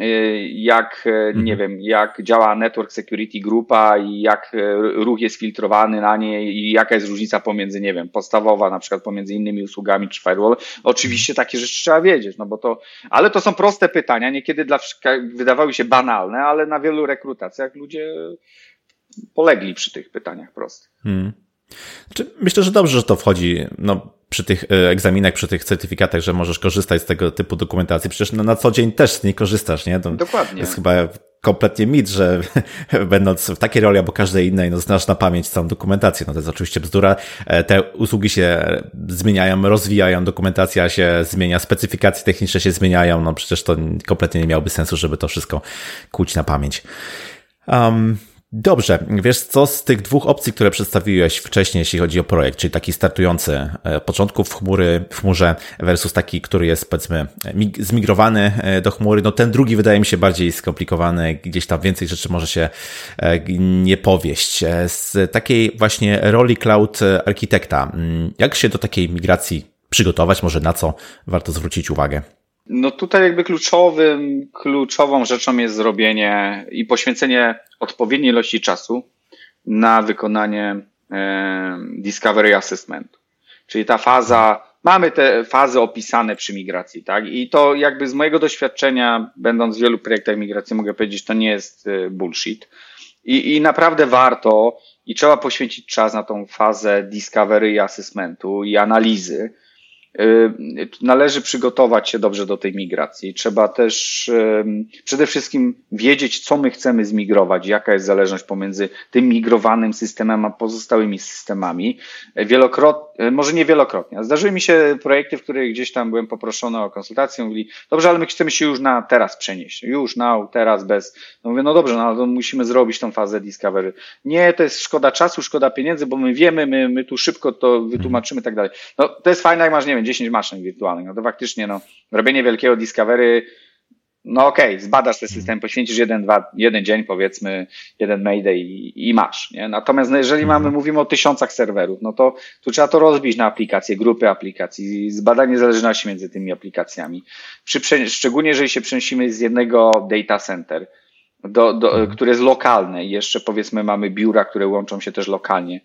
nie wiem, jak działa Network Security Grupa i jak ruch jest filtrowany na niej i jaka jest różnica pomiędzy, nie wiem, podstawowa na przykład pomiędzy innymi usługami czy firewall. Oczywiście takie rzeczy trzeba wiedzieć, no bo ale to są proste pytania, niekiedy wydawały się banalne, ale na wielu rekrutacjach ludzie polegli przy tych pytaniach prostych. Myślę, że dobrze, że to wchodzi, przy tych egzaminach, przy tych certyfikatach, że możesz korzystać z tego typu dokumentacji. Przecież na co dzień też z niej korzystasz, nie? Dokładnie. To jest chyba kompletnie mit, że będąc w takiej roli albo każdej innej, znasz na pamięć całą dokumentację. To jest oczywiście bzdura. Te usługi się zmieniają, rozwijają, dokumentacja się zmienia, specyfikacje techniczne się zmieniają. Przecież to kompletnie nie miałoby sensu, żeby to wszystko kuć na pamięć. Dobrze, wiesz co, z tych dwóch opcji, które przedstawiłeś wcześniej, jeśli chodzi o projekt, czyli taki startujący początku w chmurze versus taki, który jest powiedzmy zmigrowany do chmury, ten drugi wydaje mi się bardziej skomplikowany, gdzieś tam więcej rzeczy może się nie powieść. Z takiej właśnie roli cloud architekta, jak się do takiej migracji przygotować, może na co warto zwrócić uwagę? No tutaj jakby kluczową rzeczą jest zrobienie i poświęcenie odpowiedniej ilości czasu na wykonanie discovery assessmentu. Czyli ta faza, mamy te fazy opisane przy migracji, tak? I to jakby z mojego doświadczenia, będąc w wielu projektach migracji, mogę powiedzieć, to nie jest bullshit. I naprawdę warto i trzeba poświęcić czas na tą fazę discovery i assessmentu i analizy. Należy przygotować się dobrze do tej migracji. Trzeba też przede wszystkim wiedzieć, co my chcemy zmigrować, jaka jest zależność pomiędzy tym migrowanym systemem a pozostałymi systemami. Może nie wielokrotnie. Zdarzyły mi się projekty, w których gdzieś tam byłem poproszony o konsultację. Mówili, dobrze, ale my chcemy się już na teraz przenieść. Teraz bez. No mówię, no dobrze, no ale to musimy zrobić tą fazę discovery. Nie, to jest szkoda czasu, szkoda pieniędzy, bo my wiemy, my tu szybko to wytłumaczymy i tak dalej. No to jest fajne, jak masz, nie wiem, 10 maszyn wirtualnych. No to faktycznie, robienie wielkiego discovery, zbadasz ten system, poświęcisz jeden dzień, powiedzmy, jeden mayday i masz, nie? Natomiast jeżeli mówimy o tysiącach serwerów, no to tu trzeba to rozbić na aplikacje, grupy aplikacji, zbadanie zależności między tymi aplikacjami. Szczególnie jeżeli się przenosimy z jednego data center, które jest lokalne i jeszcze powiedzmy mamy biura, które łączą się też lokalnie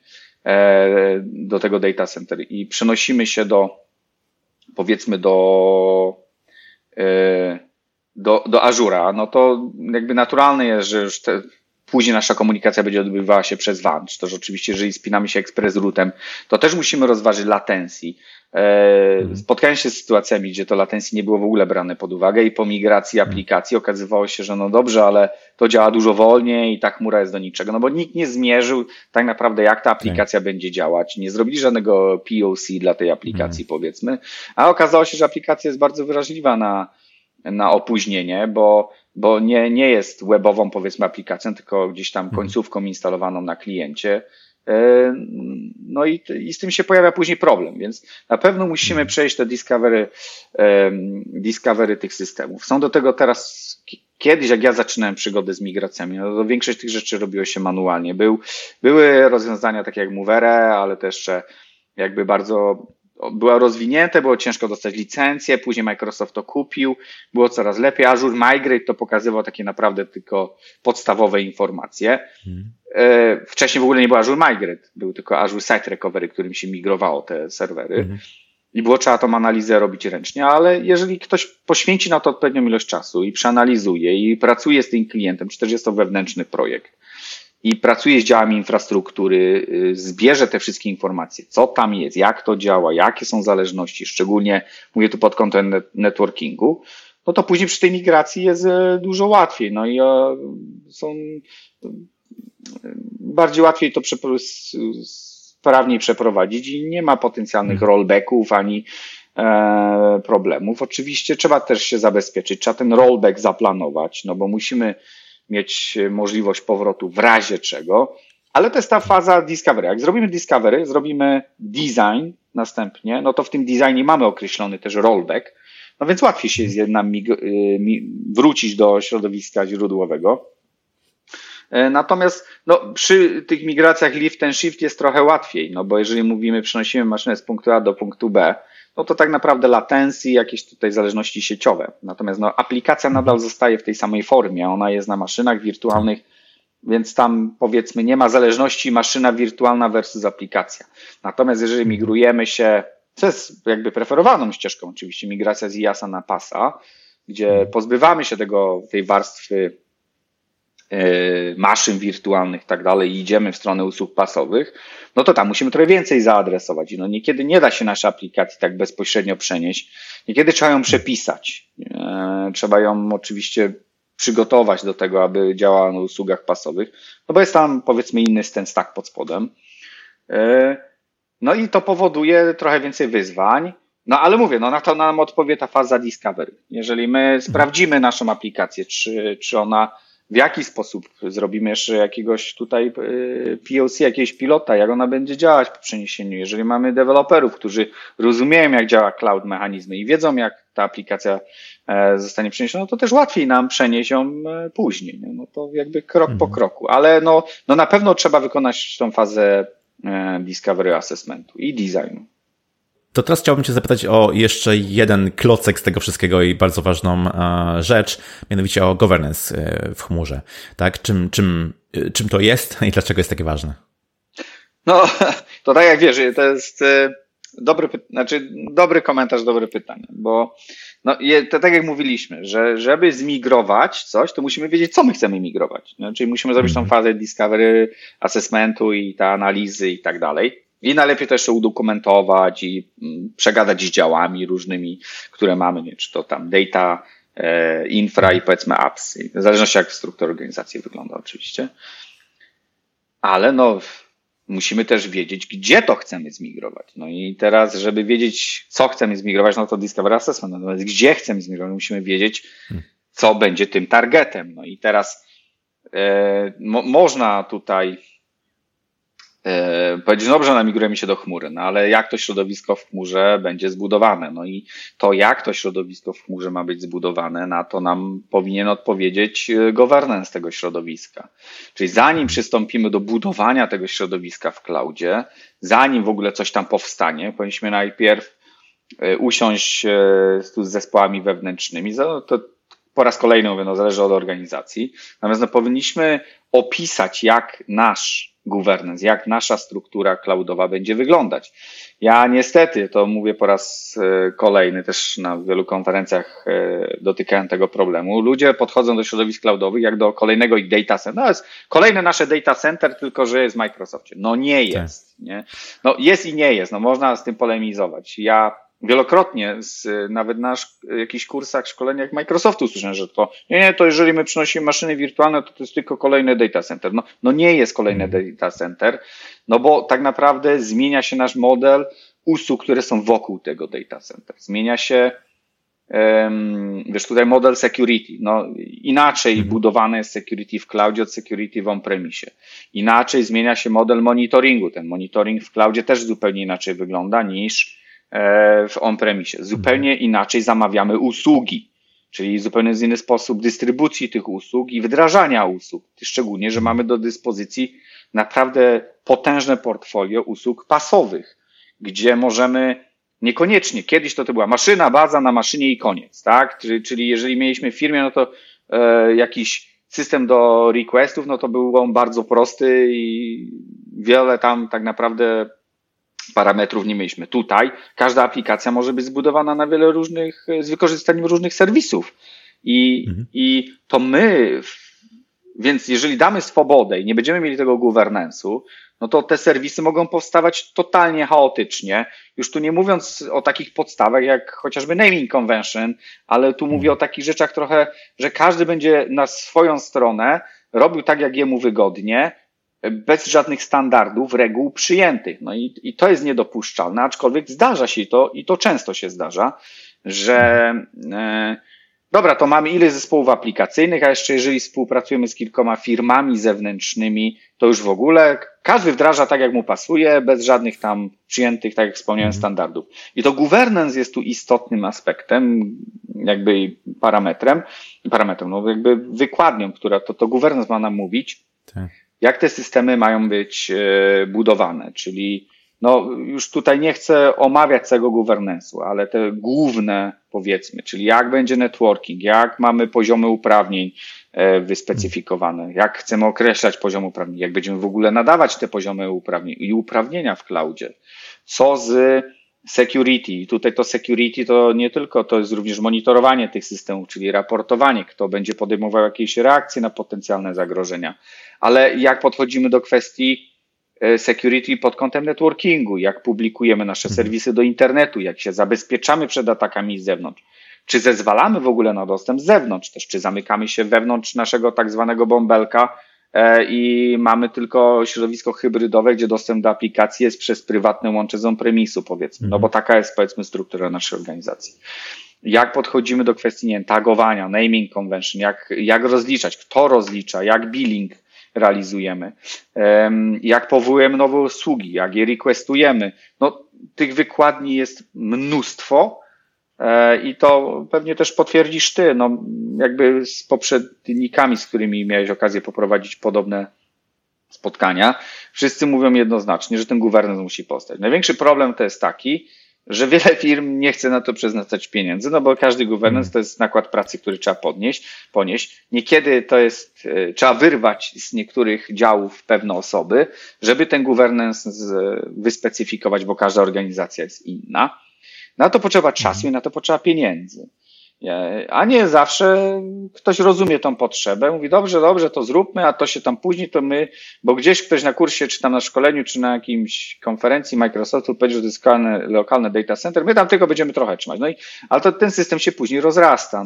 do tego data center i przenosimy się powiedzmy do Azura, no to jakby naturalne jest, że już później nasza komunikacja będzie odbywała się przez WAN, czy też oczywiście, jeżeli spinamy się express routem, to też musimy rozważyć latencji. Spotkałem się z sytuacjami, gdzie to latencji nie było w ogóle brane pod uwagę i po migracji aplikacji okazywało się, że no dobrze, ale to działa dużo wolniej i ta chmura jest do niczego, no bo nikt nie zmierzył tak naprawdę, jak ta aplikacja będzie działać. Nie zrobili żadnego POC dla tej aplikacji, powiedzmy, a okazało się, że aplikacja jest bardzo wrażliwa na opóźnienie, bo nie jest webową, powiedzmy, aplikacją, tylko gdzieś tam końcówką instalowaną na kliencie. No i z tym się pojawia później problem, więc na pewno musimy przejść te discovery tych systemów. Są do tego teraz, kiedyś jak ja zaczynałem przygodę z migracjami, no to większość tych rzeczy robiło się manualnie. Były rozwiązania takie jak Movere, ale też jakby bardzo była rozwinięte, było ciężko dostać licencję, później Microsoft to kupił, było coraz lepiej. Azure Migrate to pokazywał takie naprawdę tylko podstawowe informacje. Wcześniej w ogóle nie było Azure Migrate, był tylko Azure Site Recovery, którym się migrowało te serwery i było trzeba tą analizę robić ręcznie, ale jeżeli ktoś poświęci na to odpowiednią ilość czasu i przeanalizuje i pracuje z tym klientem, czy też jest to wewnętrzny projekt i pracuje z działami infrastruktury, zbierze te wszystkie informacje, co tam jest, jak to działa, jakie są zależności, szczególnie mówię tu pod kątem networkingu, no to później przy tej migracji jest dużo łatwiej. No i bardziej łatwiej to sprawniej przeprowadzić i nie ma potencjalnych rollbacków ani problemów. Oczywiście trzeba też się zabezpieczyć, trzeba ten rollback zaplanować, no bo musimy mieć możliwość powrotu w razie czego, ale to jest ta faza discovery. Jak zrobimy discovery, zrobimy design następnie, no to w tym designie mamy określony też rollback, no więc łatwiej się jest nam wrócić do środowiska źródłowego. Natomiast przy tych migracjach lift and shift jest trochę łatwiej, no bo jeżeli mówimy, przenosimy maszynę z punktu A do punktu B, no to tak naprawdę latencji, jakieś tutaj zależności sieciowe. Natomiast aplikacja nadal zostaje w tej samej formie, ona jest na maszynach wirtualnych, więc tam powiedzmy nie ma zależności maszyna wirtualna versus aplikacja. Natomiast jeżeli migrujemy się, co jest jakby preferowaną ścieżką oczywiście, migracja z IaaS-a na PaaS-a, gdzie pozbywamy się tej warstwy maszyn wirtualnych i tak dalej i idziemy w stronę usług pasowych, no to tam musimy trochę więcej zaadresować. No niekiedy nie da się naszej aplikacji tak bezpośrednio przenieść. Niekiedy trzeba ją przepisać. Trzeba ją oczywiście przygotować do tego, aby działała na usługach pasowych, no bo jest tam powiedzmy inny ten stack pod spodem. No i to powoduje trochę więcej wyzwań. No ale mówię, na to nam odpowie ta faza discovery. Jeżeli my sprawdzimy naszą aplikację, czy ona w jaki sposób zrobimy jeszcze jakiegoś tutaj POC, jakiegoś pilota, jak ona będzie działać po przeniesieniu. Jeżeli mamy deweloperów, którzy rozumieją, jak działa cloud mechanizmy i wiedzą, jak ta aplikacja zostanie przeniesiona, no to też łatwiej nam przenieść ją później. No to jakby krok po kroku. Ale no na pewno trzeba wykonać tą fazę discovery assessmentu i designu. To teraz chciałbym Cię zapytać o jeszcze jeden klocek z tego wszystkiego i bardzo ważną rzecz, mianowicie o governance w chmurze. Tak? Czym to jest i dlaczego jest takie ważne? No, to tak jak wiesz, to jest dobry komentarz, dobre pytanie, bo to tak jak mówiliśmy, że żeby zmigrować coś, to musimy wiedzieć, co my chcemy migrować. No, czyli musimy zrobić tą fazę discovery, assessmentu i te analizy i tak dalej. I najlepiej to jeszcze udokumentować i przegadać z działami różnymi, które mamy, nie, czy to tam data, infra i powiedzmy apps, w zależności jak struktura organizacji wygląda oczywiście. Ale musimy też wiedzieć, gdzie to chcemy zmigrować. No i teraz, żeby wiedzieć, co chcemy zmigrować, no to Discovery Assessment, natomiast gdzie chcemy zmigrować, musimy wiedzieć, co będzie tym targetem. No i teraz można tutaj powiedzieć, dobrze, namigrujemy się do chmury, no ale jak to środowisko w chmurze będzie zbudowane? No i to, jak to środowisko w chmurze ma być zbudowane, na to nam powinien odpowiedzieć governance tego środowiska. Czyli zanim przystąpimy do budowania tego środowiska w cloudzie, zanim w ogóle coś tam powstanie, powinniśmy najpierw usiąść tu z zespołami wewnętrznymi, to po raz kolejny mówię, zależy od organizacji, natomiast powinniśmy opisać, jak nasz governance, jak nasza struktura cloudowa będzie wyglądać. Ja niestety, to mówię po raz kolejny, też na wielu konferencjach dotykałem tego problemu, ludzie podchodzą do środowisk cloudowych jak do kolejnego ich data center. No jest kolejne nasze data center, tylko że jest w Microsoftie. No nie jest. Nie? No jest i nie jest, no można z tym polemizować. Ja wielokrotnie nawet na jakichś kursach, szkoleniach Microsoftu słyszałem, że to jeżeli my przynosimy maszyny wirtualne, to jest tylko kolejny data center. No nie jest kolejny data center, no bo tak naprawdę zmienia się nasz model usług, które są wokół tego data center. Zmienia się, tutaj model security. No inaczej budowane jest security w cloudzie od security w on-premisie. Inaczej zmienia się model monitoringu. Ten monitoring w cloudzie też zupełnie inaczej wygląda niż w on-premisie. Zupełnie inaczej zamawiamy usługi, czyli zupełnie inny sposób dystrybucji tych usług i wdrażania usług. Szczególnie, że mamy do dyspozycji naprawdę potężne portfolio usług pasowych, gdzie możemy niekoniecznie, kiedyś to była maszyna, baza na maszynie i koniec, tak? Czyli jeżeli mieliśmy w firmie, no to jakiś system do requestów, no to był on bardzo prosty i wiele tam tak naprawdę parametrów nie mieliśmy. Tutaj każda aplikacja może być zbudowana na wiele różnych, z wykorzystaniem różnych serwisów. I to więc jeżeli damy swobodę i nie będziemy mieli tego governance'u, no to te serwisy mogą powstawać totalnie chaotycznie. Już tu nie mówiąc o takich podstawach jak chociażby naming convention, ale tu mówię o takich rzeczach trochę, że każdy będzie na swoją stronę robił tak, jak jemu wygodnie, bez żadnych standardów, reguł przyjętych. No i to jest niedopuszczalne, aczkolwiek zdarza się to i to często się zdarza, że dobra, to mamy ileś zespołów aplikacyjnych, a jeszcze jeżeli współpracujemy z kilkoma firmami zewnętrznymi, to już w ogóle każdy wdraża tak, jak mu pasuje, bez żadnych tam przyjętych, tak jak wspomniałem, standardów. I to governance jest tu istotnym aspektem, jakby parametrem, no jakby wykładnią, która to governance ma nam mówić, tak, jak te systemy mają być budowane, czyli no już tutaj nie chcę omawiać całego governance'u, ale te główne powiedzmy, czyli jak będzie networking, jak mamy poziomy uprawnień wyspecyfikowane, jak chcemy określać poziom uprawnień, jak będziemy w ogóle nadawać te poziomy uprawnień i uprawnienia w cloudzie, co z security. I tutaj to security to nie tylko, to jest również monitorowanie tych systemów, czyli raportowanie, kto będzie podejmował jakieś reakcje na potencjalne zagrożenia, ale jak podchodzimy do kwestii security pod kątem networkingu, jak publikujemy nasze serwisy do internetu, jak się zabezpieczamy przed atakami z zewnątrz, czy zezwalamy w ogóle na dostęp z zewnątrz też, czy zamykamy się wewnątrz naszego tak zwanego bąbelka i mamy tylko środowisko hybrydowe, gdzie dostęp do aplikacji jest przez prywatne łącze z on-premisu powiedzmy, no bo taka jest powiedzmy struktura naszej organizacji. Jak podchodzimy do kwestii, nie wiem, tagowania, naming convention, jak rozliczać, kto rozlicza, jak billing realizujemy, jak powołujemy nowe usługi, jak je requestujemy. No, tych wykładni jest mnóstwo i to pewnie też potwierdzisz ty, no jakby z poprzednikami, z którymi miałeś okazję poprowadzić podobne spotkania. Wszyscy mówią jednoznacznie, że ten governance musi powstać. Największy problem to jest taki, że wiele firm nie chce na to przeznaczać pieniędzy, no bo każdy governance to jest nakład pracy, który trzeba ponieść. Niekiedy to jest, trzeba wyrwać z niektórych działów pewne osoby, żeby ten governance wyspecyfikować, bo każda organizacja jest inna. Na to potrzeba czasu i na to potrzeba pieniędzy. A nie zawsze ktoś rozumie tą potrzebę, mówi dobrze, to zróbmy, a to się tam później, to my, bo gdzieś ktoś na kursie, czy tam na szkoleniu, czy na jakimś konferencji Microsoftu powiedział, że to jest lokalne data center, my tam tylko będziemy trochę trzymać. No ale to ten system się później rozrasta.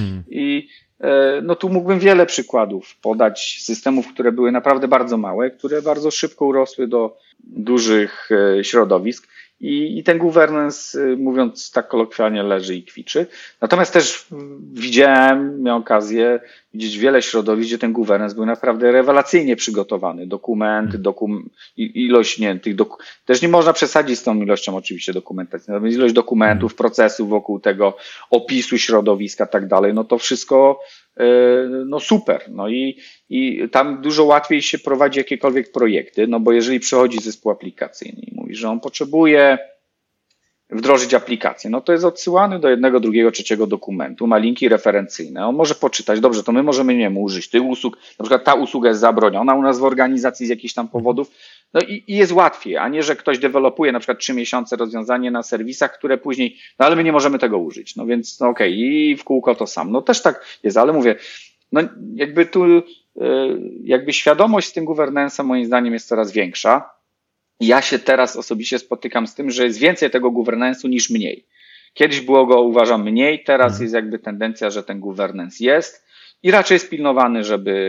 No tu mógłbym wiele przykładów podać systemów, które były naprawdę bardzo małe, które bardzo szybko urosły do dużych środowisk. I ten governance, mówiąc tak kolokwialnie, leży i kwiczy. Natomiast też miałem okazję widzieć wiele środowisk, gdzie ten governance był naprawdę rewelacyjnie przygotowany. Ilość, też nie można przesadzić z tą ilością oczywiście dokumentacji, natomiast ilość dokumentów, procesów wokół tego, opisu środowiska i tak dalej, no to wszystko no super. No i tam dużo łatwiej się prowadzi jakiekolwiek projekty, no bo jeżeli przychodzi zespół aplikacyjny i mówi, że on potrzebuje wdrożyć aplikację. No to jest odsyłany do jednego, drugiego, trzeciego dokumentu, ma linki referencyjne, on może poczytać, dobrze, to my możemy, nie wiem, użyć tych usług, na przykład ta usługa jest zabroniona u nas w organizacji z jakichś tam powodów, no i jest łatwiej, a nie, że ktoś dewelopuje na przykład 3 miesiące rozwiązanie na serwisach, które później, no ale my nie możemy tego użyć, no więc no okej, i w kółko to sam, no też tak jest, ale mówię, no jakby tu, jakby świadomość z tym governance'em moim zdaniem jest coraz większa. Ja się teraz osobiście spotykam z tym, że jest więcej tego governance'u niż mniej. Kiedyś było go, uważam, mniej, teraz jest jakby tendencja, że ten governance jest i raczej jest pilnowany,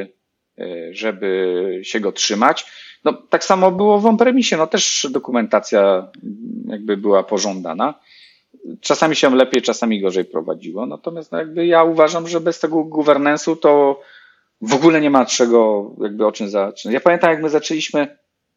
żeby się go trzymać. No tak samo było w on-premisie, no też dokumentacja jakby była pożądana. Czasami się lepiej, czasami gorzej prowadziło, natomiast no jakby ja uważam, że bez tego governance'u to w ogóle nie ma czego, jakby o czym zacząć. Ja pamiętam, jak my zaczęliśmy,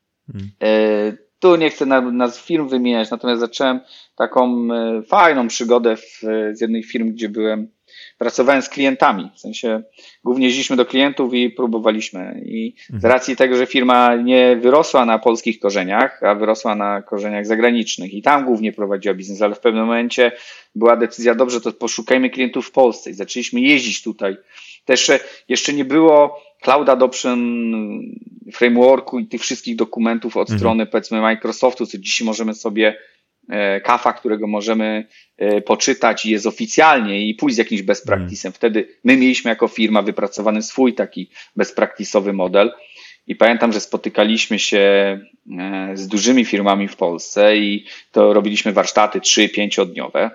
tu nie chcę nas firm wymieniać, natomiast zacząłem taką fajną przygodę z jednej firm, gdzie pracowałem z klientami, w sensie głównie jeździliśmy do klientów i próbowaliśmy i z racji tego, że firma nie wyrosła na polskich korzeniach, a wyrosła na korzeniach zagranicznych i tam głównie prowadziła biznes, ale w pewnym momencie była decyzja, dobrze, to poszukajmy klientów w Polsce i zaczęliśmy jeździć tutaj. Też jeszcze nie było Cloud Adoption Frameworku i tych wszystkich dokumentów od strony, powiedzmy, Microsoftu, co dzisiaj możemy sobie kafa, którego możemy poczytać i jest oficjalnie i pójść z jakimś best practice'em. Wtedy my mieliśmy jako firma wypracowany swój taki best practice'owy model i pamiętam, że spotykaliśmy się z dużymi firmami w Polsce i to robiliśmy warsztaty 3-5-dniowe.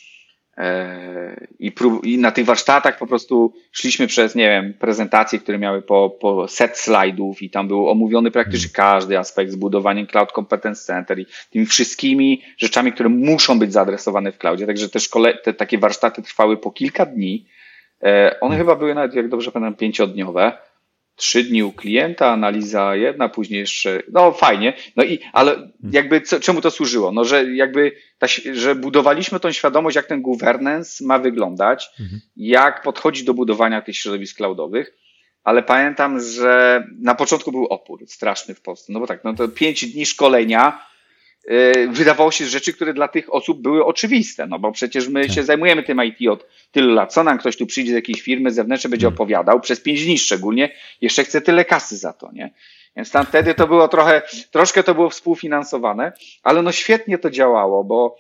I na tych warsztatach po prostu szliśmy przez, nie wiem, prezentacje, które miały po set slajdów i tam był omówiony praktycznie każdy aspekt z budowaniem Cloud Competence Center i tymi wszystkimi rzeczami, które muszą być zaadresowane w cloudzie. Także te takie warsztaty trwały po kilka dni. One chyba były nawet, jak dobrze pamiętam, 5-dniowe. 3 dni u klienta, analiza jedna, później jeszcze, no fajnie, no i, ale jakby czemu to służyło? No, że jakby, że budowaliśmy tą świadomość, jak ten governance ma wyglądać, jak podchodzić do budowania tych środowisk cloudowych, ale pamiętam, że na początku był opór straszny w Polsce, no bo tak, no to 5 dni szkolenia, wydawało się z rzeczy, które dla tych osób były oczywiste, no bo przecież my się zajmujemy tym IT od tylu lat. Co nam ktoś tu przyjdzie z jakiejś firmy zewnętrznej, będzie opowiadał, przez 5 dni szczególnie, jeszcze chce tyle kasy za to, nie? Więc tam wtedy to było troszkę to było współfinansowane, ale no świetnie to działało, bo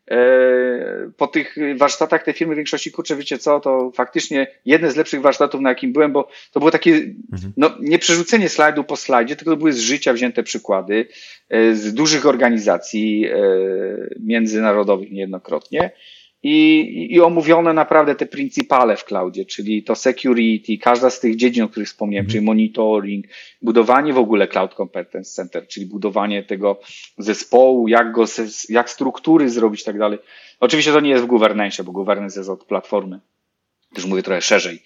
po tych warsztatach te firmy w większości, kurczę, wiecie co, to faktycznie jedne z lepszych warsztatów, na jakim byłem, bo to było takie, no nie przerzucenie slajdu po slajdzie, tylko to były z życia wzięte przykłady, z dużych organizacji międzynarodowych niejednokrotnie i omówione naprawdę te pryncypale w cloudzie, czyli to security, każda z tych dziedzin, o których wspomniałem, czyli monitoring, budowanie w ogóle Cloud Competence Center, czyli budowanie tego zespołu, jak struktury zrobić i tak dalej. Oczywiście to nie jest w governance, bo governance jest od platformy. Też mówię trochę szerzej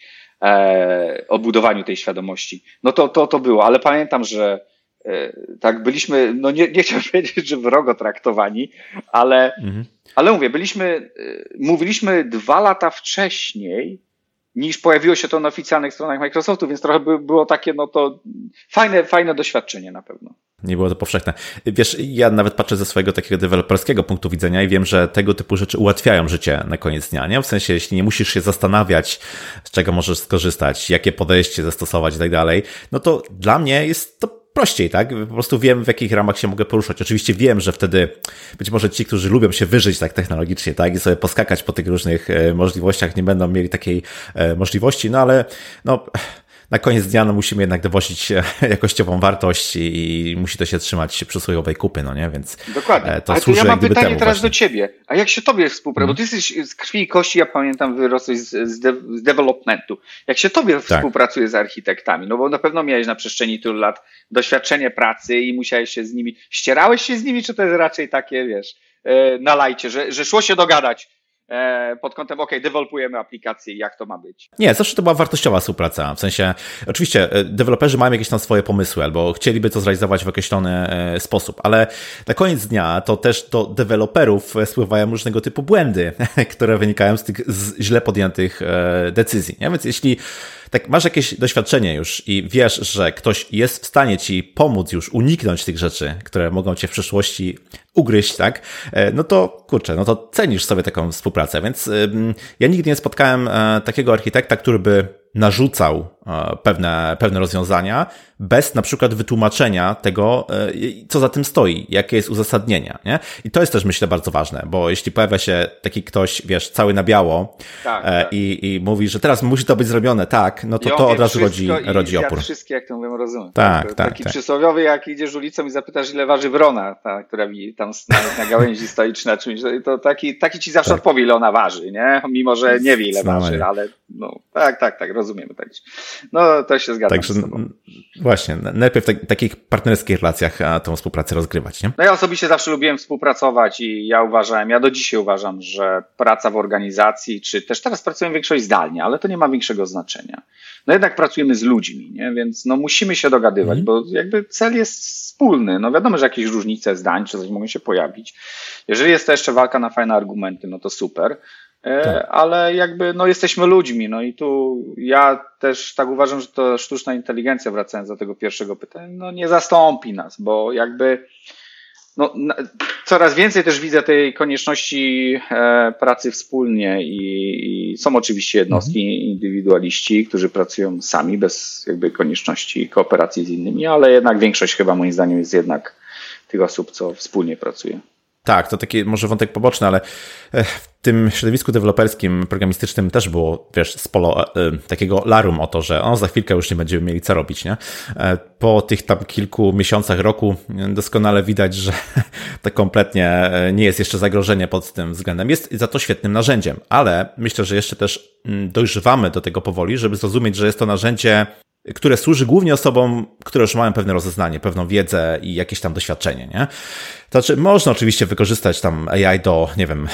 o budowaniu tej świadomości. No to było, ale pamiętam, że tak byliśmy, no nie chciałbym powiedzieć, że wrogo traktowani, ale mówię, mówiliśmy 2 lata wcześniej, niż pojawiło się to na oficjalnych stronach Microsoftu, więc trochę było takie, no to fajne doświadczenie na pewno. Nie było to powszechne. Wiesz, ja nawet patrzę ze swojego takiego deweloperskiego punktu widzenia i wiem, że tego typu rzeczy ułatwiają życie na koniec dnia, nie? W sensie, jeśli nie musisz się zastanawiać, z czego możesz skorzystać, jakie podejście zastosować i tak dalej, no to dla mnie jest to prościej, tak? Po prostu wiem, w jakich ramach się mogę poruszać. Oczywiście wiem, że wtedy być może ci, którzy lubią się wyżyć tak technologicznie, tak? I sobie poskakać po tych różnych możliwościach, nie będą mieli takiej możliwości, no ale no na koniec dnia no musimy jednak dowozić jakościową wartość i musi to się trzymać przysłowiowej kupy, no nie? Więc dokładnie. To ale służy to ja mam pytanie teraz właśnie do ciebie. A jak się tobie współpracuje? Bo ty jesteś z krwi i kości, ja pamiętam, wyrosłeś z developmentu. Jak się tobie współpracuje z architektami? No bo na pewno miałeś na przestrzeni tylu lat doświadczenie pracy i musiałeś się z nimi, ścierałeś się z nimi, czy to jest raczej takie, wiesz, na lajcie, że szło się dogadać pod kątem, dewelopujemy aplikację i jak to ma być? Nie, zawsze to była wartościowa współpraca. W sensie, oczywiście, deweloperzy mają jakieś tam swoje pomysły albo chcieliby to zrealizować w określony sposób, ale na koniec dnia to też do deweloperów spływają różnego typu błędy, które wynikają z tych źle podjętych decyzji. Nie? Więc jeśli tak masz jakieś doświadczenie już i wiesz, że ktoś jest w stanie ci pomóc już uniknąć tych rzeczy, które mogą cię w przyszłości ugryźć, tak? No to kurczę, no to cenisz sobie taką współpracę, więc ja nigdy nie spotkałem takiego architekta, który by narzucał pewne rozwiązania bez na przykład wytłumaczenia tego, co za tym stoi, jakie jest uzasadnienie, nie? I to jest też, myślę, bardzo ważne, bo jeśli pojawia się taki ktoś, wiesz, cały na biało tak. I mówi, że teraz musi to być zrobione, tak, no to od razu rodzi opór. Wszystkie, jak to mówię, rozumiem. Tak. Taki przysłowiowy, jak idziesz ulicą i zapytasz, ile waży wrona, która tam na gałęzi stoi, czy na czymś, to taki ci zawsze odpowie, ile ona waży, nie? Mimo, że nie wie, ile waży, ale no, tak, rozumiemy. No, to się zgadzam z tobą. Właśnie, najpierw w takich partnerskich relacjach tą współpracę rozgrywać, nie? No ja osobiście zawsze lubiłem współpracować i ja do dzisiaj uważam, że praca w organizacji, czy też teraz pracuję większość zdalnie, ale to nie ma większego znaczenia. No jednak pracujemy z ludźmi, nie? Więc no musimy się dogadywać, bo jakby cel jest wspólny. No wiadomo, że jakieś różnice zdań czy coś mogą się pojawić. Jeżeli jest to jeszcze walka na fajne argumenty, no to super. Tak. Ale jakby no jesteśmy ludźmi, no i tu ja też tak uważam, że to sztuczna inteligencja, wracając do tego pierwszego pytania, no nie zastąpi nas, bo jakby no, coraz więcej też widzę tej konieczności pracy wspólnie i są oczywiście jednostki, indywidualiści, którzy pracują sami bez jakby konieczności kooperacji z innymi, ale jednak większość chyba moim zdaniem jest jednak tych osób, co wspólnie pracuje. Tak, to taki może wątek poboczny, ale w tym środowisku deweloperskim, programistycznym też było, wiesz, sporo takiego larum o to, że za chwilkę już nie będziemy mieli co robić, nie? Po tych tam kilku miesiącach, roku doskonale widać, że to kompletnie nie jest jeszcze zagrożenie pod tym względem. Jest za to świetnym narzędziem, ale myślę, że jeszcze też dojrzewamy do tego powoli, żeby zrozumieć, że jest to narzędzie, które służy głównie osobom, które już mają pewne rozeznanie, pewną wiedzę i jakieś tam doświadczenie, nie? To znaczy, można oczywiście wykorzystać tam AI do, nie wiem,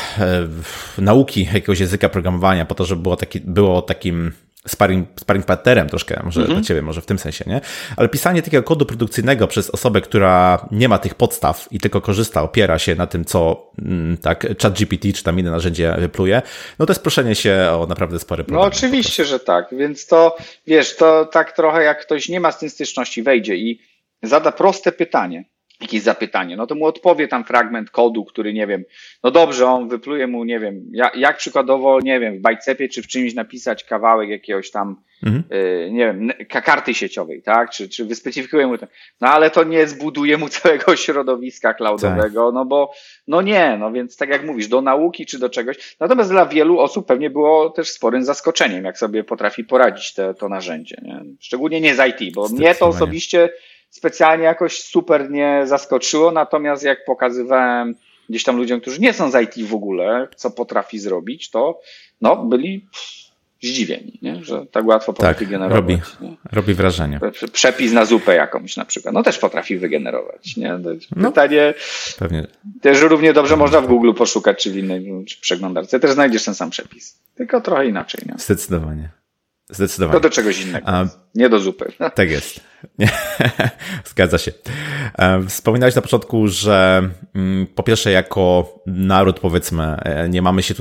nauki jakiegoś języka programowania po to, żeby było takim sparring partnerem troszkę, może dla ciebie, może w tym sensie, nie? Ale pisanie takiego kodu produkcyjnego przez osobę, która nie ma tych podstaw i tylko opiera się na tym, co tak ChatGPT czy tam inne narzędzie wypluje, no to jest proszenie się o naprawdę spory problem. No oczywiście, że tak, więc to, wiesz, to tak trochę jak ktoś nie ma z tym styczności, wejdzie i zada proste pytanie, jakieś zapytanie, no to mu odpowie tam fragment kodu, który nie wiem, no dobrze, on wypluje mu, nie wiem, jak przykładowo, nie wiem, w Bicepie czy w czymś napisać kawałek jakiegoś tam, nie wiem, karty sieciowej, tak, czy wyspecyfikuje mu to, no ale to nie zbuduje mu całego środowiska cloudowego, tak. No bo, no nie, no więc tak jak mówisz, do nauki czy do czegoś, natomiast dla wielu osób pewnie było też sporym zaskoczeniem, jak sobie potrafi poradzić to narzędzie, nie? Szczególnie nie z IT, bo mnie to osobiście specjalnie jakoś super nie zaskoczyło, natomiast jak pokazywałem gdzieś tam ludziom, którzy nie są z IT w ogóle, co potrafi zrobić, to no byli zdziwieni, nie? Że tak łatwo potrafi generować. Robi wrażenie. Przepis na zupę jakąś na przykład, no też potrafi wygenerować. Nie? Pytanie, pewnie. Też równie dobrze można w Google poszukać, czy w innej czy przeglądarce. Też znajdziesz ten sam przepis, tylko trochę inaczej. Nie? Zdecydowanie. To do czegoś innego, nie do zupy. Tak jest. Zgadza się. Wspominałeś na początku, że po pierwsze jako naród, powiedzmy, nie mamy się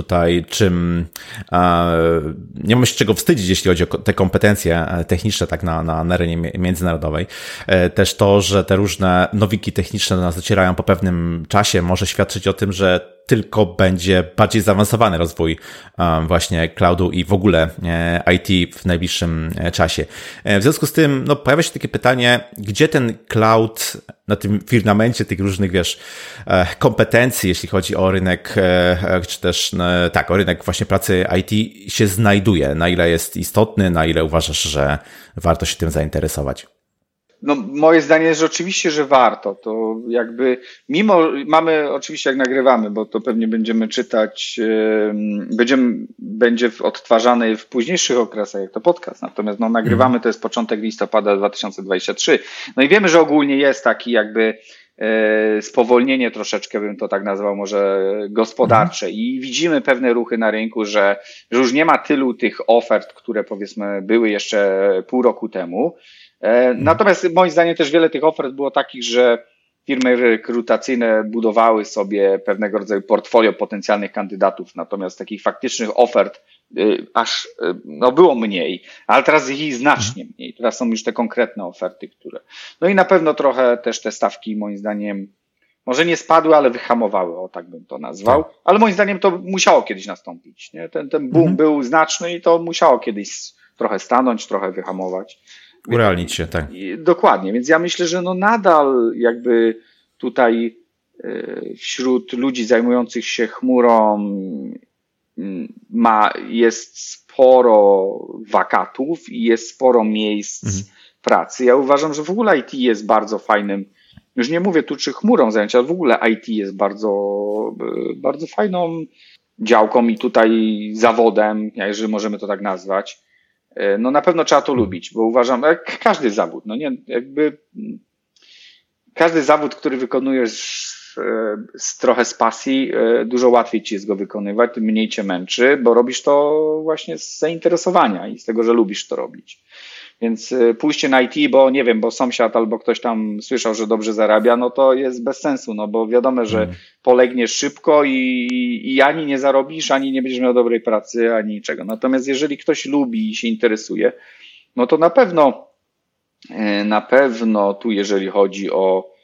czego wstydzić, jeśli chodzi o te kompetencje techniczne tak na arenie międzynarodowej. Też to, że te różne nowinki techniczne do nas docierają po pewnym czasie, może świadczyć o tym, że tylko będzie bardziej zaawansowany rozwój właśnie cloudu i w ogóle IT w najbliższym czasie. W związku z tym pojawia się takie pytanie, gdzie ten cloud na tym firmamencie tych różnych, kompetencji, jeśli chodzi o rynek, czy też o rynek właśnie pracy IT się znajduje? Na ile jest istotny, na ile uważasz, że warto się tym zainteresować? No, moje zdanie jest, że oczywiście, że warto. To jakby mamy oczywiście jak nagrywamy, bo to pewnie będziemy czytać, będzie odtwarzany w późniejszych okresach, jak to podcast. Natomiast nagrywamy, to jest początek listopada 2023. No i wiemy, że ogólnie jest taki jakby spowolnienie troszeczkę, bym to tak nazwał, może gospodarcze i widzimy pewne ruchy na rynku, że już nie ma tylu tych ofert, które powiedzmy były jeszcze pół roku temu. Natomiast moim zdaniem też wiele tych ofert było takich, że firmy rekrutacyjne budowały sobie pewnego rodzaju portfolio potencjalnych kandydatów, natomiast takich faktycznych ofert no było mniej, ale teraz jest ich znacznie mniej. Teraz są już te konkretne oferty, no i na pewno trochę też te stawki moim zdaniem może nie spadły, ale wyhamowały, o tak bym to nazwał, ale moim zdaniem to musiało kiedyś nastąpić, nie? Ten boom był znaczny i to musiało kiedyś trochę stanąć, trochę wyhamować. Urealnić się, tak. Dokładnie, więc ja myślę, że no nadal jakby tutaj wśród ludzi zajmujących się chmurą jest sporo wakatów i jest sporo miejsc pracy. Ja uważam, że w ogóle IT jest bardzo fajnym, już nie mówię tu czy chmurą zajęcia, ale w ogóle IT jest bardzo, bardzo fajną działką i tutaj zawodem, jeżeli możemy to tak nazwać. No na pewno trzeba to lubić, bo uważam, jak każdy zawód, no nie, jakby każdy zawód, który wykonujesz trochę z pasji, dużo łatwiej ci jest go wykonywać, tym mniej cię męczy, bo robisz to właśnie z zainteresowania i z tego, że lubisz to robić. Więc pójście na IT, bo nie wiem, bo sąsiad albo ktoś tam słyszał, że dobrze zarabia, no to jest bez sensu, no bo wiadomo, że polegniesz szybko i ani nie zarobisz, ani nie będziesz miał dobrej pracy, ani niczego. Natomiast jeżeli ktoś lubi i się interesuje, no to na pewno tu jeżeli chodzi o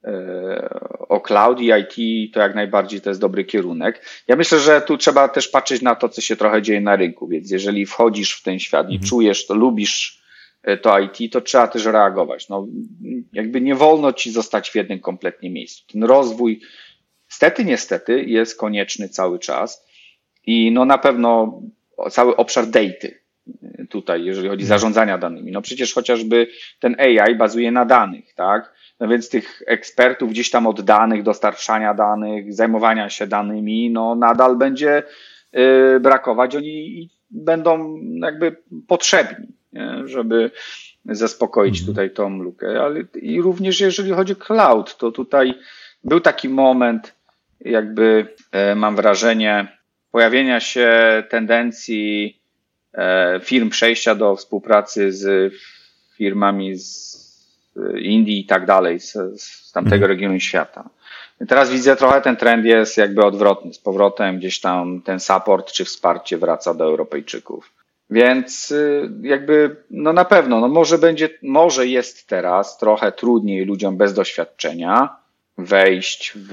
cloud i IT, to jak najbardziej to jest dobry kierunek. Ja myślę, że tu trzeba też patrzeć na to, co się trochę dzieje na rynku, więc jeżeli wchodzisz w ten świat i czujesz to, lubisz to IT, to trzeba też reagować. No, jakby nie wolno ci zostać w jednym kompletnie miejscu. Ten rozwój niestety jest konieczny cały czas i no na pewno cały obszar daty tutaj, jeżeli chodzi o zarządzania danymi. No przecież chociażby ten AI bazuje na danych, tak? No więc tych ekspertów gdzieś tam od danych, dostarczania danych, zajmowania się danymi, no nadal będzie brakować. Oni będą jakby potrzebni, nie? Żeby zaspokoić tutaj tą lukę. Ale i również jeżeli chodzi o cloud, to tutaj był taki moment, jakby mam wrażenie, pojawienia się tendencji firm przejścia do współpracy z firmami z Indii i tak dalej, z tamtego regionu świata. I teraz widzę trochę ten trend jest jakby odwrotny. Z powrotem gdzieś tam ten support czy wsparcie wraca do Europejczyków. Więc jakby no na pewno, no może jest teraz trochę trudniej ludziom bez doświadczenia wejść w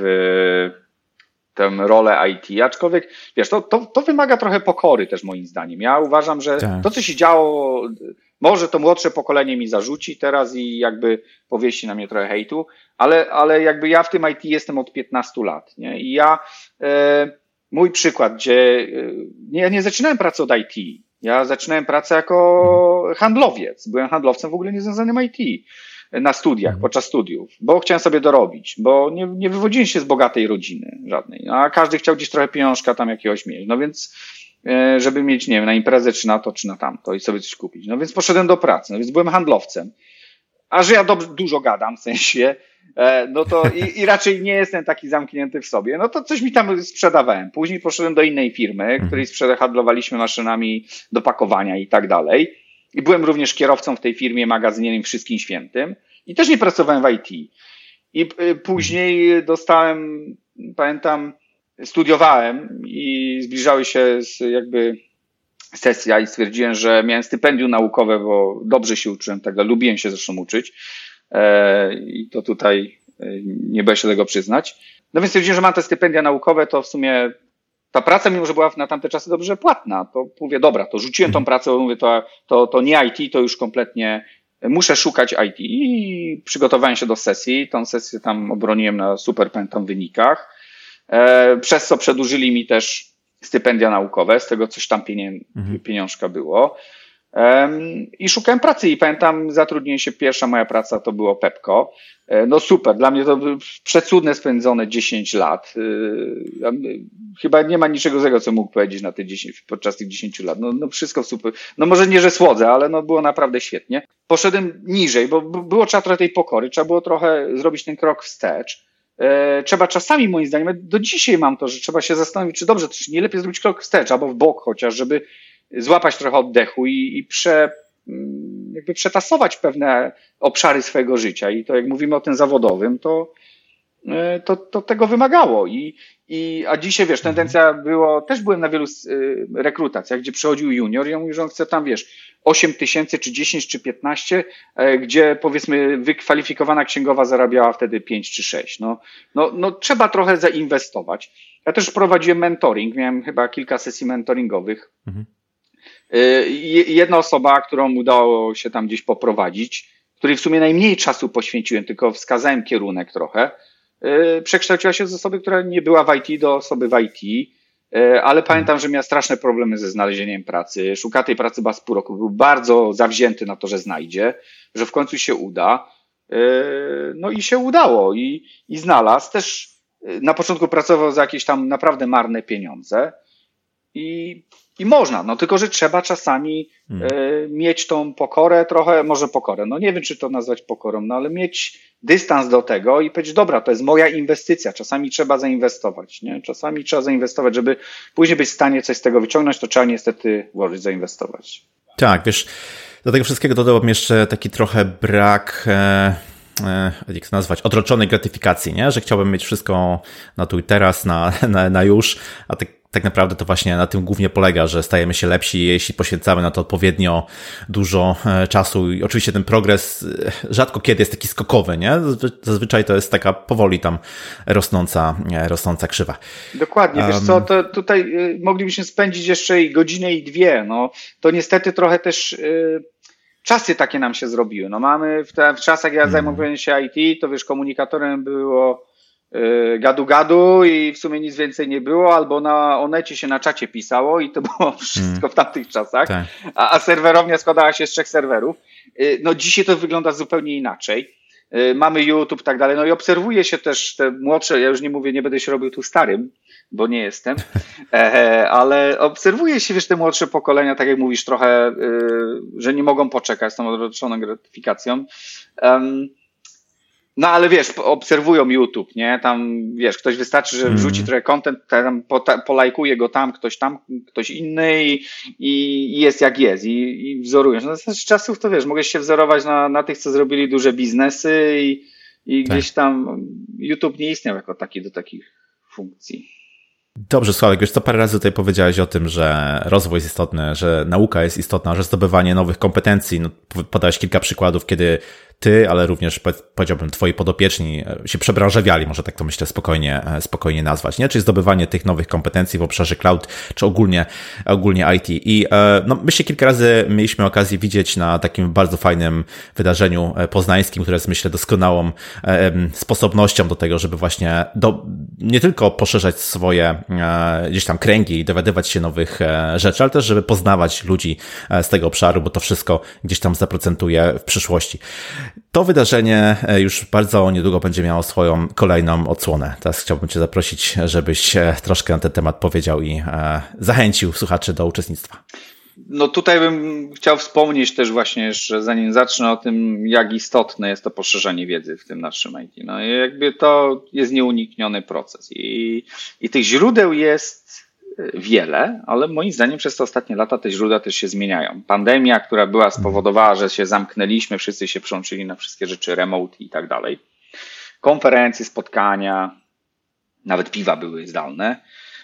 tę rolę IT, aczkolwiek wiesz, to wymaga trochę pokory też moim zdaniem. Ja uważam, że to, co się działo, może to młodsze pokolenie mi zarzuci teraz i jakby powieści na mnie trochę hejtu, ale jakby ja w tym IT jestem od 15 lat, nie? I ja, mój przykład, gdzie ja nie zaczynałem pracy od IT, ja zaczynałem pracę jako handlowiec, byłem handlowcem w ogóle niezwiązanym IT na studiach, podczas studiów, bo chciałem sobie dorobić, bo nie wywodziłem się z bogatej rodziny żadnej, a każdy chciał gdzieś trochę pieniążka tam jakiegoś mieć, no więc żeby mieć, nie wiem, na imprezę czy na to, czy na tamto i sobie coś kupić. No więc poszedłem do pracy, no więc byłem handlowcem. A że ja dużo gadam, w sensie, no to i raczej nie jestem taki zamknięty w sobie, no to coś mi tam sprzedawałem. Później poszedłem do innej firmy, której handlowaliśmy maszynami do pakowania i tak dalej. I byłem również kierowcą w tej firmie magazynieniem Wszystkim Świętym i też nie pracowałem w IT. I później dostałem, pamiętam, studiowałem i zbliżały się jakby sesja i stwierdziłem, że miałem stypendium naukowe, bo dobrze się uczyłem tego, lubiłem się zresztą uczyć i to tutaj nie boję się tego przyznać. No więc stwierdziłem, że mam te stypendia naukowe, to w sumie ta praca, mimo że była na tamte czasy dobrze płatna, to mówię, dobra, to rzuciłem tą pracę, mówię, to nie IT, to już kompletnie muszę szukać IT i przygotowałem się do sesji, tą sesję tam obroniłem na super, pamiętam, wynikach, przez co przedłużyli mi też stypendia naukowe, z tego coś tam pieniążka było. I szukałem pracy i pamiętam, zatrudniłem się, pierwsza moja praca to było Pepco. No super, dla mnie to przecudne spędzone 10 lat. Chyba nie ma niczego złego, co mógł powiedzieć podczas tych 10 lat. No wszystko super. No może nie, że słodzę, ale no było naprawdę świetnie. Poszedłem niżej, bo było trzeba trochę tej pokory, trzeba było trochę zrobić ten krok wstecz. Trzeba czasami, moim zdaniem, do dzisiaj mam to, że trzeba się zastanowić, czy dobrze, czy nie lepiej zrobić krok wstecz albo w bok chociaż, żeby złapać trochę oddechu i przetasować pewne obszary swojego życia. I to jak mówimy o tym zawodowym, to to tego wymagało. A dzisiaj, wiesz, tendencja też byłem na wielu rekrutacjach, gdzie przychodził junior i on mówi, że on chce tam, wiesz, 8 tysięcy, czy 10, czy 15, gdzie powiedzmy wykwalifikowana księgowa zarabiała wtedy 5 czy 6. No trzeba trochę zainwestować. Ja też prowadziłem mentoring, miałem chyba kilka sesji mentoringowych. Jedna osoba, którą udało się tam gdzieś poprowadzić, której w sumie najmniej czasu poświęciłem, tylko wskazałem kierunek trochę, przekształciła się z osoby, która nie była w IT, do osoby w IT, ale pamiętam, że miała straszne problemy ze znalezieniem pracy. Szukała tej pracy chyba z pół roku. Był bardzo zawzięty na to, że znajdzie, że w końcu się uda. No i się udało i znalazł. Też na początku pracował za jakieś tam naprawdę marne pieniądze i można, no tylko, że trzeba czasami mieć tą pokorę trochę, może pokorę, no nie wiem, czy to nazwać pokorą, no ale mieć dystans do tego i powiedzieć, dobra, to jest moja inwestycja, czasami trzeba zainwestować, nie? Czasami trzeba zainwestować, żeby później być w stanie coś z tego wyciągnąć, to trzeba niestety włożyć, zainwestować. Tak, wiesz, do tego wszystkiego dodałbym jeszcze taki trochę brak, jak to nazwać, odroczonej gratyfikacji, nie? Że chciałbym mieć wszystko na tu i teraz, na już, a tak naprawdę to właśnie na tym głównie polega, że stajemy się lepsi, jeśli poświęcamy na to odpowiednio dużo czasu i oczywiście ten progres rzadko kiedy jest taki skokowy, nie? Zazwyczaj to jest taka powoli tam rosnąca krzywa. Dokładnie, wiesz co, to tutaj moglibyśmy spędzić jeszcze i godzinę i dwie, no to niestety trochę też czasy takie nam się zrobiły, no mamy w czasach, jak ja zajmowałem się IT, to wiesz, komunikatorem było gadu i w sumie nic więcej nie było, albo na Onecie się na czacie pisało i to było wszystko w tamtych czasach, tak. A serwerownia składała się z 3 serwerów. No dzisiaj to wygląda zupełnie inaczej. Mamy YouTube i tak dalej, no i obserwuje się też te młodsze, ja już nie mówię, nie będę się robił tu starym, bo nie jestem, ale obserwuje się, wiesz, te młodsze pokolenia, tak jak mówisz, trochę, że nie mogą poczekać z tą odroczoną gratyfikacją. No ale wiesz, obserwują YouTube, nie? Tam, wiesz, ktoś wystarczy, że wrzuci trochę content, tam polajkuje go ktoś inny i jest jak jest i wzorujesz. No z czasów to wiesz, mogłeś się wzorować na tych, co zrobili duże biznesy i gdzieś tam YouTube nie istniał jako taki do takich funkcji. Dobrze, Sławek, wiesz co, parę razy tutaj powiedziałeś o tym, że rozwój jest istotny, że nauka jest istotna, że zdobywanie nowych kompetencji, no, podałeś kilka przykładów, kiedy ty, ale również powiedziałbym twoi podopieczni się przebranżawiali, może tak to myślę spokojnie nazwać, nie? Czyli zdobywanie tych nowych kompetencji w obszarze cloud, czy ogólnie IT. I no, my się kilka razy mieliśmy okazję widzieć na takim bardzo fajnym wydarzeniu poznańskim, które jest, myślę, doskonałą sposobnością do tego, żeby właśnie nie tylko poszerzać swoje gdzieś tam kręgi i dowiadywać się nowych rzeczy, ale też, żeby poznawać ludzi z tego obszaru, bo to wszystko gdzieś tam zaprocentuje w przyszłości. To wydarzenie już bardzo niedługo będzie miało swoją kolejną odsłonę. Teraz chciałbym Cię zaprosić, żebyś troszkę na ten temat powiedział i zachęcił słuchaczy do uczestnictwa. No tutaj bym chciał wspomnieć też właśnie, że zanim zacznę o tym, jak istotne jest to poszerzanie wiedzy w tym naszym IT. No i jakby to jest nieunikniony proces i tych źródeł jest wiele, ale moim zdaniem przez te ostatnie lata te źródła też się zmieniają. Pandemia, która była spowodowała, że się zamknęliśmy, wszyscy się przełączyli na wszystkie rzeczy remote i tak dalej. Konferencje, spotkania, nawet piwa były zdalne.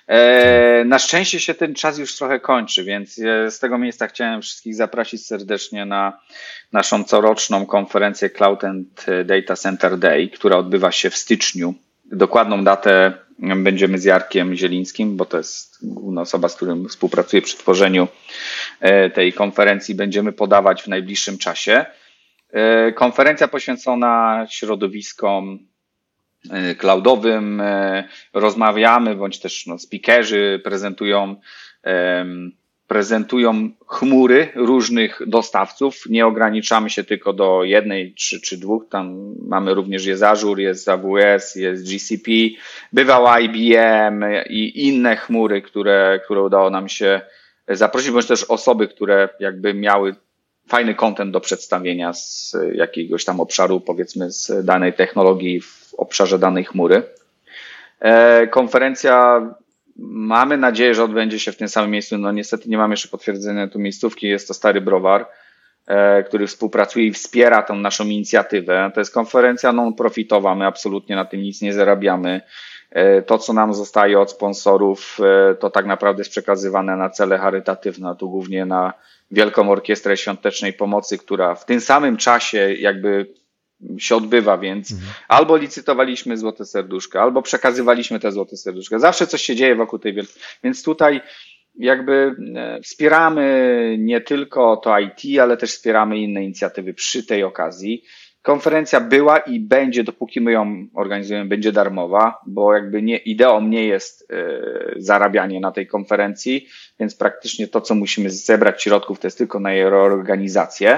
Na szczęście się ten czas już trochę kończy, więc z tego miejsca chciałem wszystkich zaprosić serdecznie na naszą coroczną konferencję Cloud and Data Center Day, która odbywa się w styczniu. Dokładną datę będziemy z Jarkiem Zielińskim, bo to jest główna osoba, z którym współpracuję przy tworzeniu tej konferencji, będziemy podawać w najbliższym czasie. Konferencja poświęcona środowiskom cloudowym, rozmawiamy, bądź też speakerzy prezentują chmury różnych dostawców. Nie ograniczamy się tylko do jednej czy dwóch. Tam mamy również jest Azure, jest AWS, jest GCP, bywał IBM i inne chmury, które udało nam się zaprosić, bądź też osoby, które jakby miały fajny content do przedstawienia z jakiegoś tam obszaru, powiedzmy z danej technologii w obszarze danej chmury. Konferencja, mamy nadzieję, że odbędzie się w tym samym miejscu. No niestety nie mamy jeszcze potwierdzenia tu miejscówki, jest to Stary Browar. który współpracuje i wspiera tą naszą inicjatywę. To jest konferencja non-profitowa, my absolutnie na tym nic nie zarabiamy. To, co nam zostaje od sponsorów, to tak naprawdę jest przekazywane na cele charytatywne, tu głównie na Wielką Orkiestrę Świątecznej Pomocy, która w tym samym czasie jakby się odbywa, więc albo licytowaliśmy Złote Serduszka, albo przekazywaliśmy te Złote Serduszka. Zawsze coś się dzieje wokół tej wielkiej. Więc tutaj jakby wspieramy nie tylko to IT, ale też wspieramy inne inicjatywy przy tej okazji. Konferencja była i będzie, dopóki my ją organizujemy, będzie darmowa, bo jakby ideą nie jest zarabianie na tej konferencji, więc praktycznie to, co musimy zebrać środków, to jest tylko na jej organizację.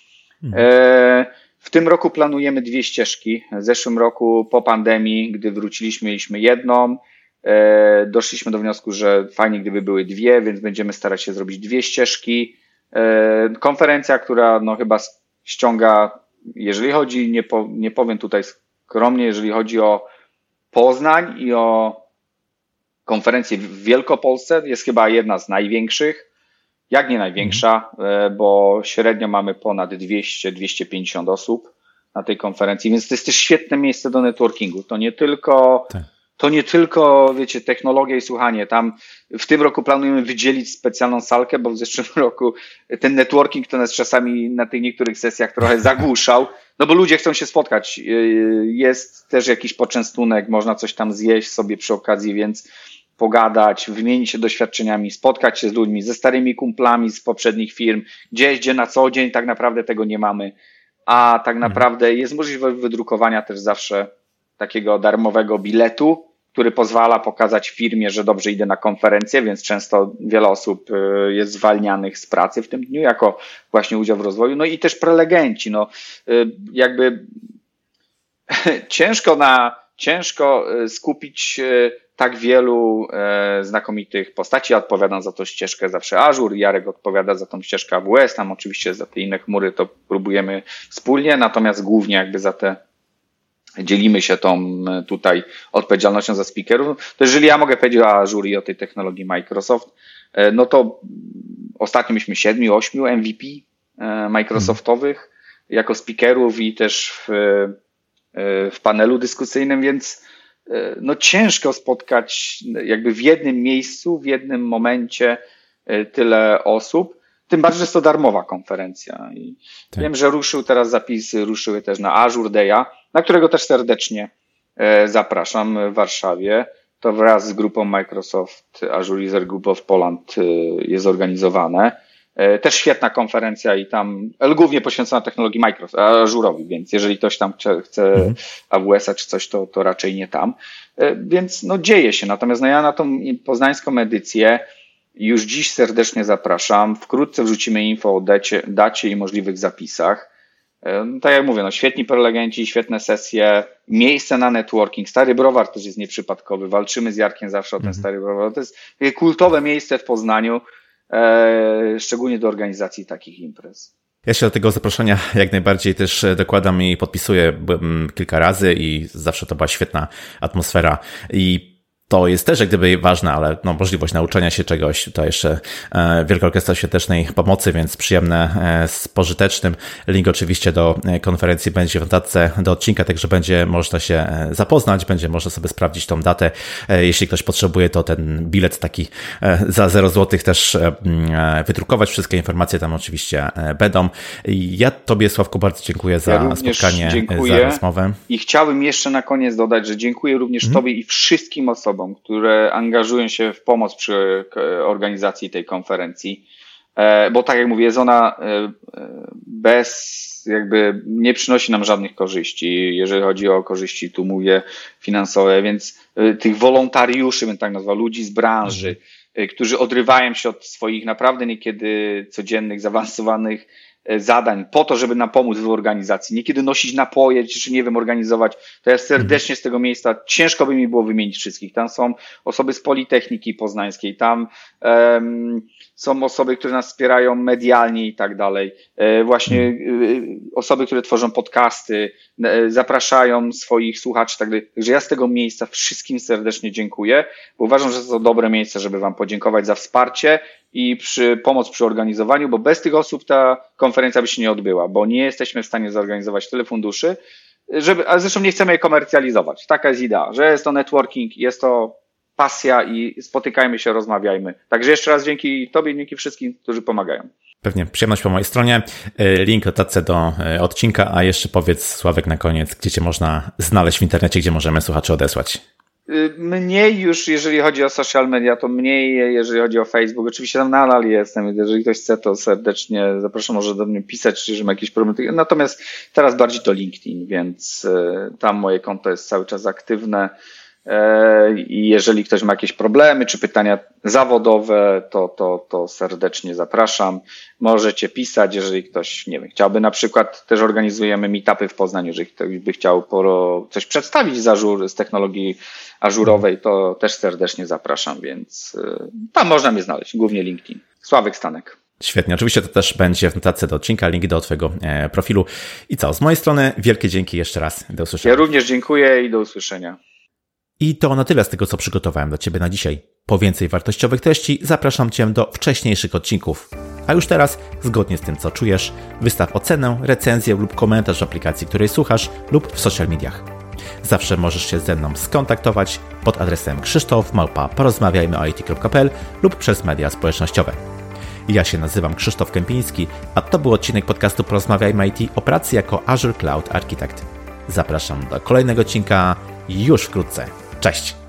W tym roku planujemy 2 ścieżki. W zeszłym roku po pandemii, gdy wróciliśmy, mieliśmy jedną. Doszliśmy do wniosku, że fajnie gdyby były 2, więc będziemy starać się zrobić 2 ścieżki. Konferencja, która no chyba ściąga, jeżeli chodzi, nie powiem tutaj skromnie, jeżeli chodzi o Poznań i o konferencję w Wielkopolsce, jest chyba jedna z największych, jak nie największa, bo średnio mamy ponad 200-250 osób na tej konferencji, więc to jest też świetne miejsce do networkingu. To nie tylko, wiecie, technologia i słuchanie. Tam w tym roku planujemy wydzielić specjalną salkę, bo w zeszłym roku ten networking to nas czasami na tych niektórych sesjach trochę zagłuszał, no bo ludzie chcą się spotkać. Jest też jakiś poczęstunek, można coś tam zjeść sobie przy okazji, więc pogadać, wymienić się doświadczeniami, spotkać się z ludźmi, ze starymi kumplami z poprzednich firm, gdzie na co dzień tak naprawdę tego nie mamy, a tak naprawdę jest możliwość wydrukowania też zawsze takiego darmowego biletu, który pozwala pokazać firmie, że dobrze idę na konferencję, więc często wiele osób jest zwalnianych z pracy w tym dniu jako właśnie udział w rozwoju. No i też prelegenci, no jakby ciężko skupić tak wielu znakomitych postaci. Ja odpowiadam za tą ścieżkę zawsze Azure, Jarek odpowiada za tą ścieżkę AWS, tam oczywiście za te inne chmury to próbujemy wspólnie, natomiast głównie jakby za te dzielimy się tą tutaj odpowiedzialnością za speakerów. To jeżeli ja mogę powiedzieć o Azure i o tej technologii Microsoft, no to ostatnio mieliśmy 7-8 MVP Microsoftowych jako speakerów i też w panelu dyskusyjnym, więc no ciężko spotkać jakby w jednym miejscu, w jednym momencie tyle osób. Tym bardziej, że jest to darmowa konferencja. I wiem, że ruszyły też na Azure Day'a, na którego też serdecznie zapraszam w Warszawie. To wraz z grupą Microsoft Azure User Group of Poland jest organizowane. Też świetna konferencja i tam, ale głównie poświęcona technologii Microsoft, Azure'owi, więc jeżeli ktoś tam chce AWS-a czy coś, to raczej nie tam. Więc no dzieje się. Natomiast no ja na tą poznańską edycję już dziś serdecznie zapraszam. Wkrótce wrzucimy info o dacie i możliwych zapisach. No, tak jak mówię, no świetni prelegenci, świetne sesje, miejsce na networking. Stary Browar też jest nieprzypadkowy. Walczymy z Jarkiem zawsze o ten Stary Browar. To jest takie kultowe miejsce w Poznaniu, szczególnie do organizacji takich imprez. Ja się do tego zaproszenia jak najbardziej też dokładam i podpisuję kilka razy i zawsze to była świetna atmosfera i to jest też jak gdyby ważne, ale no możliwość nauczenia się czegoś, to jeszcze Wielka Orkiestra Świątecznej Pomocy, więc przyjemne z pożytecznym. Link oczywiście do konferencji będzie w notatce do odcinka, także będzie można się zapoznać, będzie można sobie sprawdzić tą datę. Jeśli ktoś potrzebuje, to ten bilet taki za 0 zł też wydrukować. Wszystkie informacje tam oczywiście będą. Ja Tobie, Sławku, bardzo dziękuję za spotkanie, za rozmowę. I chciałbym jeszcze na koniec dodać, że dziękuję również Tobie i wszystkim osobom, które angażują się w pomoc przy organizacji tej konferencji, bo tak jak mówię, jest ona nie przynosi nam żadnych korzyści, jeżeli chodzi o korzyści, tu mówię, finansowe, więc tych wolontariuszy, bym tak nazwał, ludzi z branży, którzy odrywają się od swoich naprawdę niekiedy codziennych, zaawansowanych zadań po to, żeby nam pomóc w organizacji, niekiedy nosić napoje, czy nie wiem, organizować, to ja serdecznie z tego miejsca, ciężko by mi było wymienić wszystkich. Tam są osoby z Politechniki Poznańskiej, tam są osoby, które nas wspierają medialnie i tak dalej. Właśnie osoby, które tworzą podcasty, zapraszają swoich słuchaczy, tak dalej. Także ja z tego miejsca wszystkim serdecznie dziękuję, bo uważam, że to dobre miejsce, żeby Wam podziękować za wsparcie i pomoc przy organizowaniu, bo bez tych osób ta konferencja by się nie odbyła, bo nie jesteśmy w stanie zorganizować tyle funduszy, a zresztą nie chcemy je komercjalizować. Taka jest idea, że jest to networking, jest to pasja i spotykajmy się, rozmawiajmy. Także jeszcze raz dzięki Tobie, dzięki wszystkim, którzy pomagają. Pewnie przyjemność po mojej stronie. Link notatce do odcinka, a jeszcze powiedz, Sławek, na koniec, gdzie Cię można znaleźć w internecie, gdzie możemy słuchaczy odesłać. Mniej już, jeżeli chodzi o social media, to mniej, jeżeli chodzi o Facebook. Oczywiście tam nadal jestem. Jeżeli ktoś chce, to serdecznie zapraszam, może do mnie pisać, jeżeli ma jakieś problemy. Natomiast teraz bardziej to LinkedIn, więc tam moje konto jest cały czas aktywne. I jeżeli ktoś ma jakieś problemy czy pytania zawodowe, to serdecznie zapraszam. Możecie pisać, jeżeli ktoś, nie wiem, chciałby na przykład, też organizujemy meetupy w Poznaniu, jeżeli ktoś by chciał coś przedstawić z technologii ażurowej, to też serdecznie zapraszam, więc tam można mnie znaleźć, głównie LinkedIn. Sławek Stanek. Świetnie, oczywiście to też będzie w notatce do odcinka, link do Twojego profilu. I co, z mojej strony wielkie dzięki jeszcze raz, do usłyszenia. Ja również dziękuję i do usłyszenia. I to na tyle z tego, co przygotowałem dla Ciebie na dzisiaj. Po więcej wartościowych treści zapraszam Cię do wcześniejszych odcinków. A już teraz, zgodnie z tym, co czujesz, wystaw ocenę, recenzję lub komentarz w aplikacji, której słuchasz lub w social mediach. Zawsze możesz się ze mną skontaktować pod adresem krzysztof@porozmawiajmyoit.pl lub przez media społecznościowe. Ja się nazywam Krzysztof Kępiński, a to był odcinek podcastu Porozmawiajmy IT o pracy jako Azure Cloud Architect. Zapraszam do kolejnego odcinka już wkrótce. Cześć!